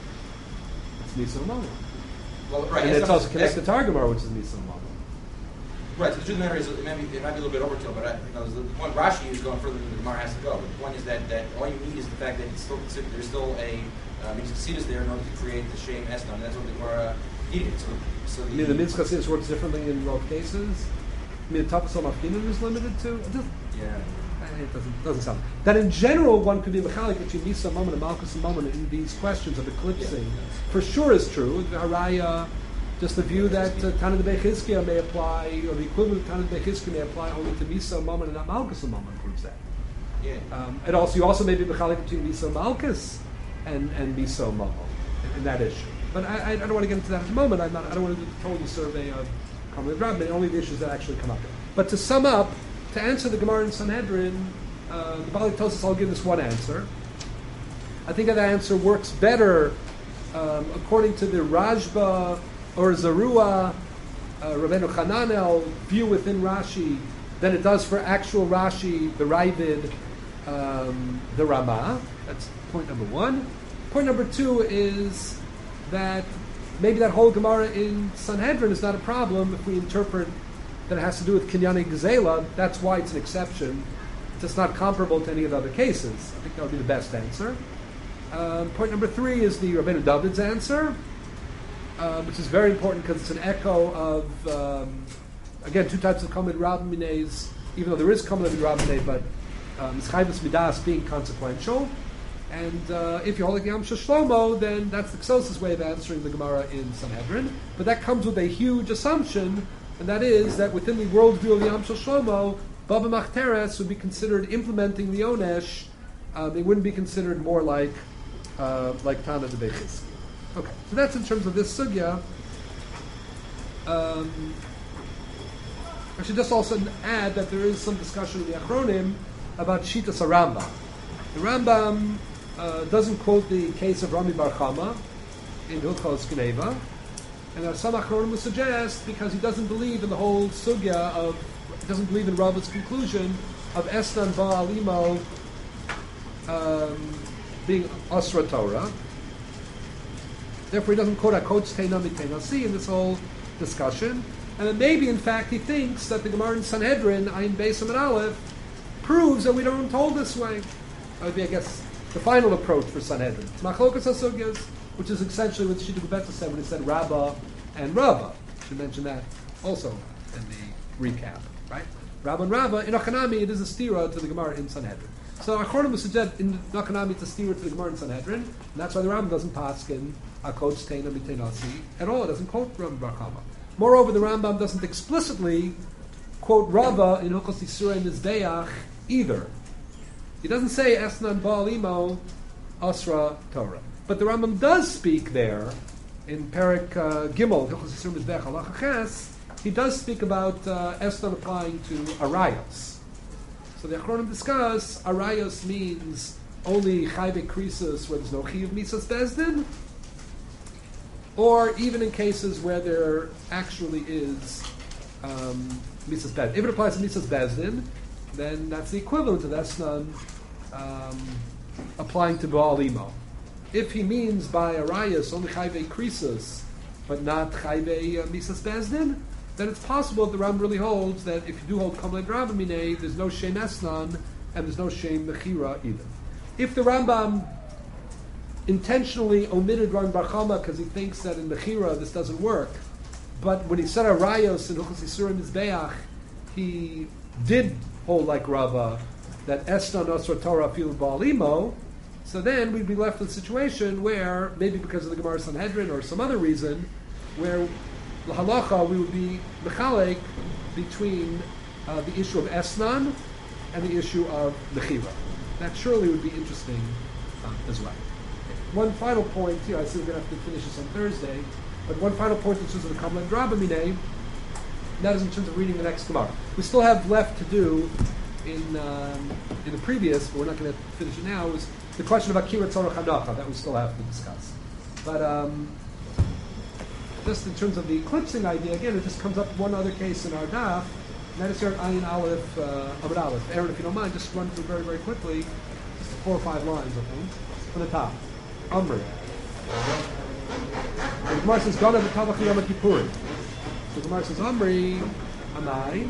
It's Misa Mammon. well right. And Esam- it's also connected Es- to Targumar, which is Misa Mammon. Right. So the truth of the matter is it might be, it might be a little bit overkill, but I, you know, the point Rashi is going further than the Gemara has to go. But the point is that, that all you need is the fact that it's still there's still a uh, mitzvah there in order to create the shame Esam. That's what the Gemara needed. So so the, I mean, the Mitzvah Chassidus works differently in both cases. I mean, the Tapas Mafkinim is limited to. It doesn't, yeah. it doesn't, doesn't sound. That in general, one could be mechalik between Misa Mammon and Malchus and Mammon in these questions of eclipsing. Yeah. For sure is true. The Haraya, just the view that uh, Tana de Bechizkiah may apply, or the equivalent of Tana de Bechizkiah may apply only to Misa Mammon and not Malchus and Mammon proves that. Yeah. Um, and also, you also may be mechalik between Misa Malchus and, and Misa Mammon in, in that issue. But I, I, I don't want to get into that at the moment. I'm not, I don't want to do the total survey of Kamei Drabban, only the issues that actually come up. But to sum up, to answer the Gemara in Sanhedrin, uh, the Balik tells us I'll give this one answer. I think that answer works better um, according to the Rajba or Zarua, uh, Rabbeinu Hananel view within Rashi than it does for actual Rashi, the Ravid, um, the Ramah. That's point number one. Point number two is that maybe that whole Gemara in Sanhedrin is not a problem if we interpret that it has to do with Kinyani Gezela. That's why it's an exception. It's just not comparable to any of the other cases. I think that would be the best answer. Um, point number three is the Rabbeinu David's answer, uh, which is very important because it's an echo of, um, again, two types of Kamid Rabbinés, even though there is Kamid Rabbinay, but um, Chayvus Midas being consequential. And uh, if you're holding Yam Shlomo, then that's the closest way of answering the Gemara in Sanhedrin. But that comes with a huge assumption, and that is that within the worldview of Yam Shlomo, Baba Machteres would be considered implementing the Onesh. Uh, they wouldn't be considered more like uh, like Tana de Bechis. Okay, so that's in terms of this sugya. Um, I should just also add that there is some discussion in the Achronim about Shitas Rambam. The Rambam uh, doesn't quote the case of Rami Bar Chama in Hilchos Gneva, and there are some Achronim who suggest because he doesn't believe in the whole sugya of, he doesn't believe in Rava's conclusion of Esnan Ba'alimo um, being Asra Torah. Therefore, he doesn't quote Akot Teina Mitena Si in this whole discussion. And then maybe, in fact, he thinks that the Gemara in Sanhedrin, Ayin Beis Amud Aleph, proves that we don't hold this way. That would be, I guess, the final approach for Sanhedrin. It's Machlokas HaSugyas, which is essentially what Shita Gubeta said when he said Rabbah and Rabbah. Should mention that also in the recap, right? Rabbah and Rabbah. In Achanami, it is a stira to the Gemara in Sanhedrin. So Achronim would suggest in Achanami it's a stira to the Gemara in Sanhedrin, and that's why the Rambam doesn't paskin Akot Teina Mitenasi at all. It doesn't quote Rabbi Bar Chama. Moreover, the Rambam doesn't explicitly quote Rava in Hilchos Yisura Mizbeach either. He doesn't say Esnan Baal Imo Asra Torah. But the Rambam does speak there in Perek uh, Gimel, Hilchos Yisura Mizbeach Halacha Ches. He does speak about uh, Esnan applying to Arayos. So the Achronim discuss Arayos means only Chayve Krisus where there's no Chiyuv Misas Bezdin, or even in cases where there actually is um, Misas Bezdin. If it applies to Misas Bezdin, then that's the equivalent of Esnan um, applying to Baal Imo. If he means by Arayos only Chayve Krisus, but not Chayve uh, Misas Bezdin, then it's possible that the Rambam really holds that if you do hold Kamle Drabba Minei, there's no Shem Esnan and there's no Shem Mechira either. If the Rambam intentionally omitted Ran Bar Chama because he thinks that in Mechira this doesn't work, but when he said Arayos in Hilchos Yisura Mizbeach, he did hold like Rava that Esnan Osra Torah Fil Baal Imo, so then we'd be left with a situation where, maybe because of the Gemara Sanhedrin or some other reason, where L'halacha we would be mechalek between uh, the issue of Esnan and the issue of Mechira. That surely would be interesting um, as well. One final point here, I see we're going to have to finish this on Thursday, but one final point in terms of the Kamlan Drabba Minei, and that is in terms of reading the next Gemara. We still have left to do in um, in the previous, but we're not going to finish it now, is the question of Akira Tzorach Hanacha, that we still have to discuss. But um, just in terms of the eclipsing idea, again, it just comes up one other case in our daf, and that is here at Ayin Aleph, uh, Amud Aleph. Aaron, if you don't mind, just run through very, very quickly, just four or five lines, I think, from the top. Amri. The Gemara says, Gana v'tavach Yom Kippurim. So the Gemara says, Amri, Amai.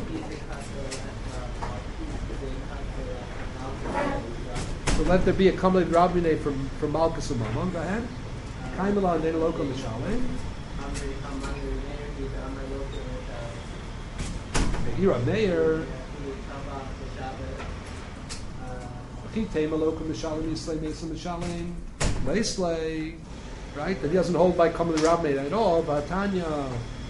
So let there be a Kamle Drabine from, from Malkus Umamam. Go ahead. Kaimala and Dena Loko Mishaleh. Ira Meir. Chitei Maloko Mishaleh Yislei Mesa Mishaleh. Leisley. Right? That he doesn't hold by Kamle Drabine at all, but Tanya.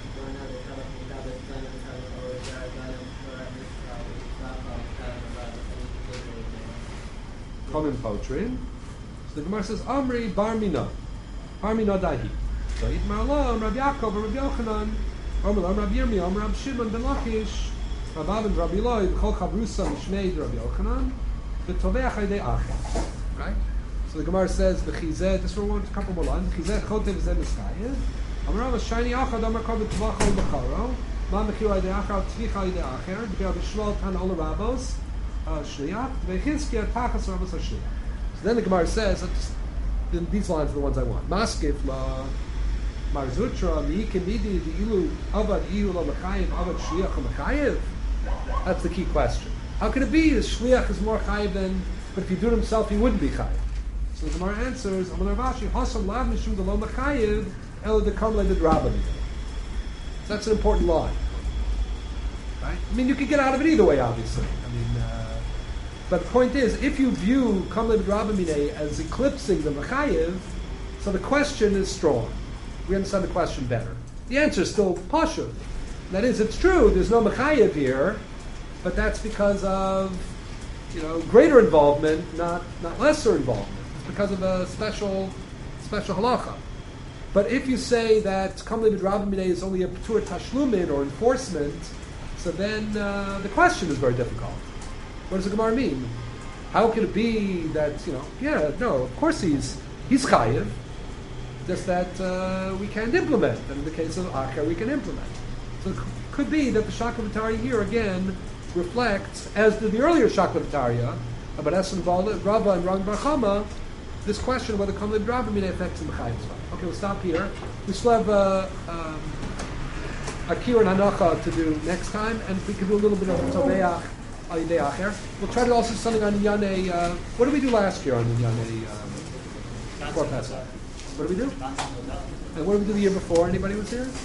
Common poetry. So the Gemara says, Amri Bar Mina. Bar Mina Dahi. So Itmar Alam, Rabbi Yaakov, Rabbi Yochanan, Omelam, Rabbi Yirmiyam, Rabbi Shimon ben Lachish, Rabbi Avin, Rabbi Eloi, B'chol Chavrusa, Mishmei, Rabbi Yochanan, B'toveach Haydei Acher. Right? So the Gemara says, B'chizeh, this one, a couple more lines, B'chizeh Chotev Zeh Miskayev, Amar Rabbi Shani Achad, Amar Kov B'tovach Ol B'charo, Ma Mechir Haydei Acher, Tzvich Haydei Acher, B'chir Rabbi Shmuel Tan Ola Rabos, Shliach, Vechizkiya Tachas Rabos HaShliach. So then the Gemara says, then these lines are the ones I want. Maskif la Marzutra, Mi'ikim Midi, the Ilu, Avad Ilu la Mechayev, Avad Shliach Mechayev? That's the key question. How can it be that Shliach is more Chayev than, but if he do it himself, he wouldn't be Chayev? So the Gemara answers, Amal Ravashi, Hasam Lav Mishum Delo Mechayev, El de Kamle de Drabba. So that's an important line. Right? I mean, you could get out of it either way, obviously. I mean, uh, but the point is, if you view Kamle Drabba Minei as eclipsing the Mechayev, so the question is strong. We understand the question better. The answer is still Pashut. That is, it's true, there's no Mechayev here, but that's because of, you know, greater involvement, not not lesser involvement. It's because of a special special halacha. But if you say that Kamle Drabba Minei is only a P'tur Tashlumin or enforcement, so then uh, the question is very difficult. What does the Gemara mean? How could it be that, you know, yeah, no, of course he's he's chayiv, just that uh, we can't implement. And in the case of Acher, we can implement. So it could be that the Shaklavataria here, again, reflects, as did the earlier Shaklavataria, about Esron Rava and Ran Bar Chama, this question of whether Kamle Drabba Minei affects the Mechayev as well. Okay, we'll stop here. We still have uh, um, Akira and Hanacha to do next time, and we can do a little bit of Toveach Al Yidei Acher. We'll try to also do something on Yane. Uh, what did we do last year on Yane um, before Pesach? What did we do? And what did we do the year before? Anybody was here?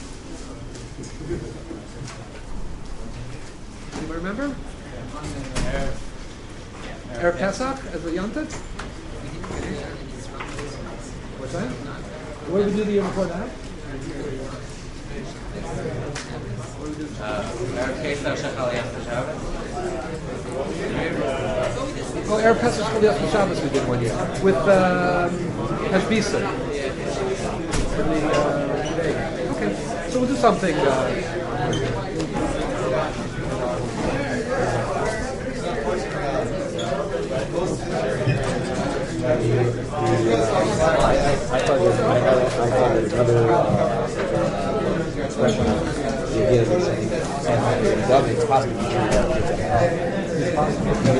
Anybody remember? Erev Pesach as a Yontet? What's that? What did we do the year before that? Oh, Erev Pesach Chalias Shabbos we did one year with um, Hashbisa. Uh, okay, so we'll do something. Uh, I thought you I had, I had another uh, expression of the idea that it's possible to do that. It's possible.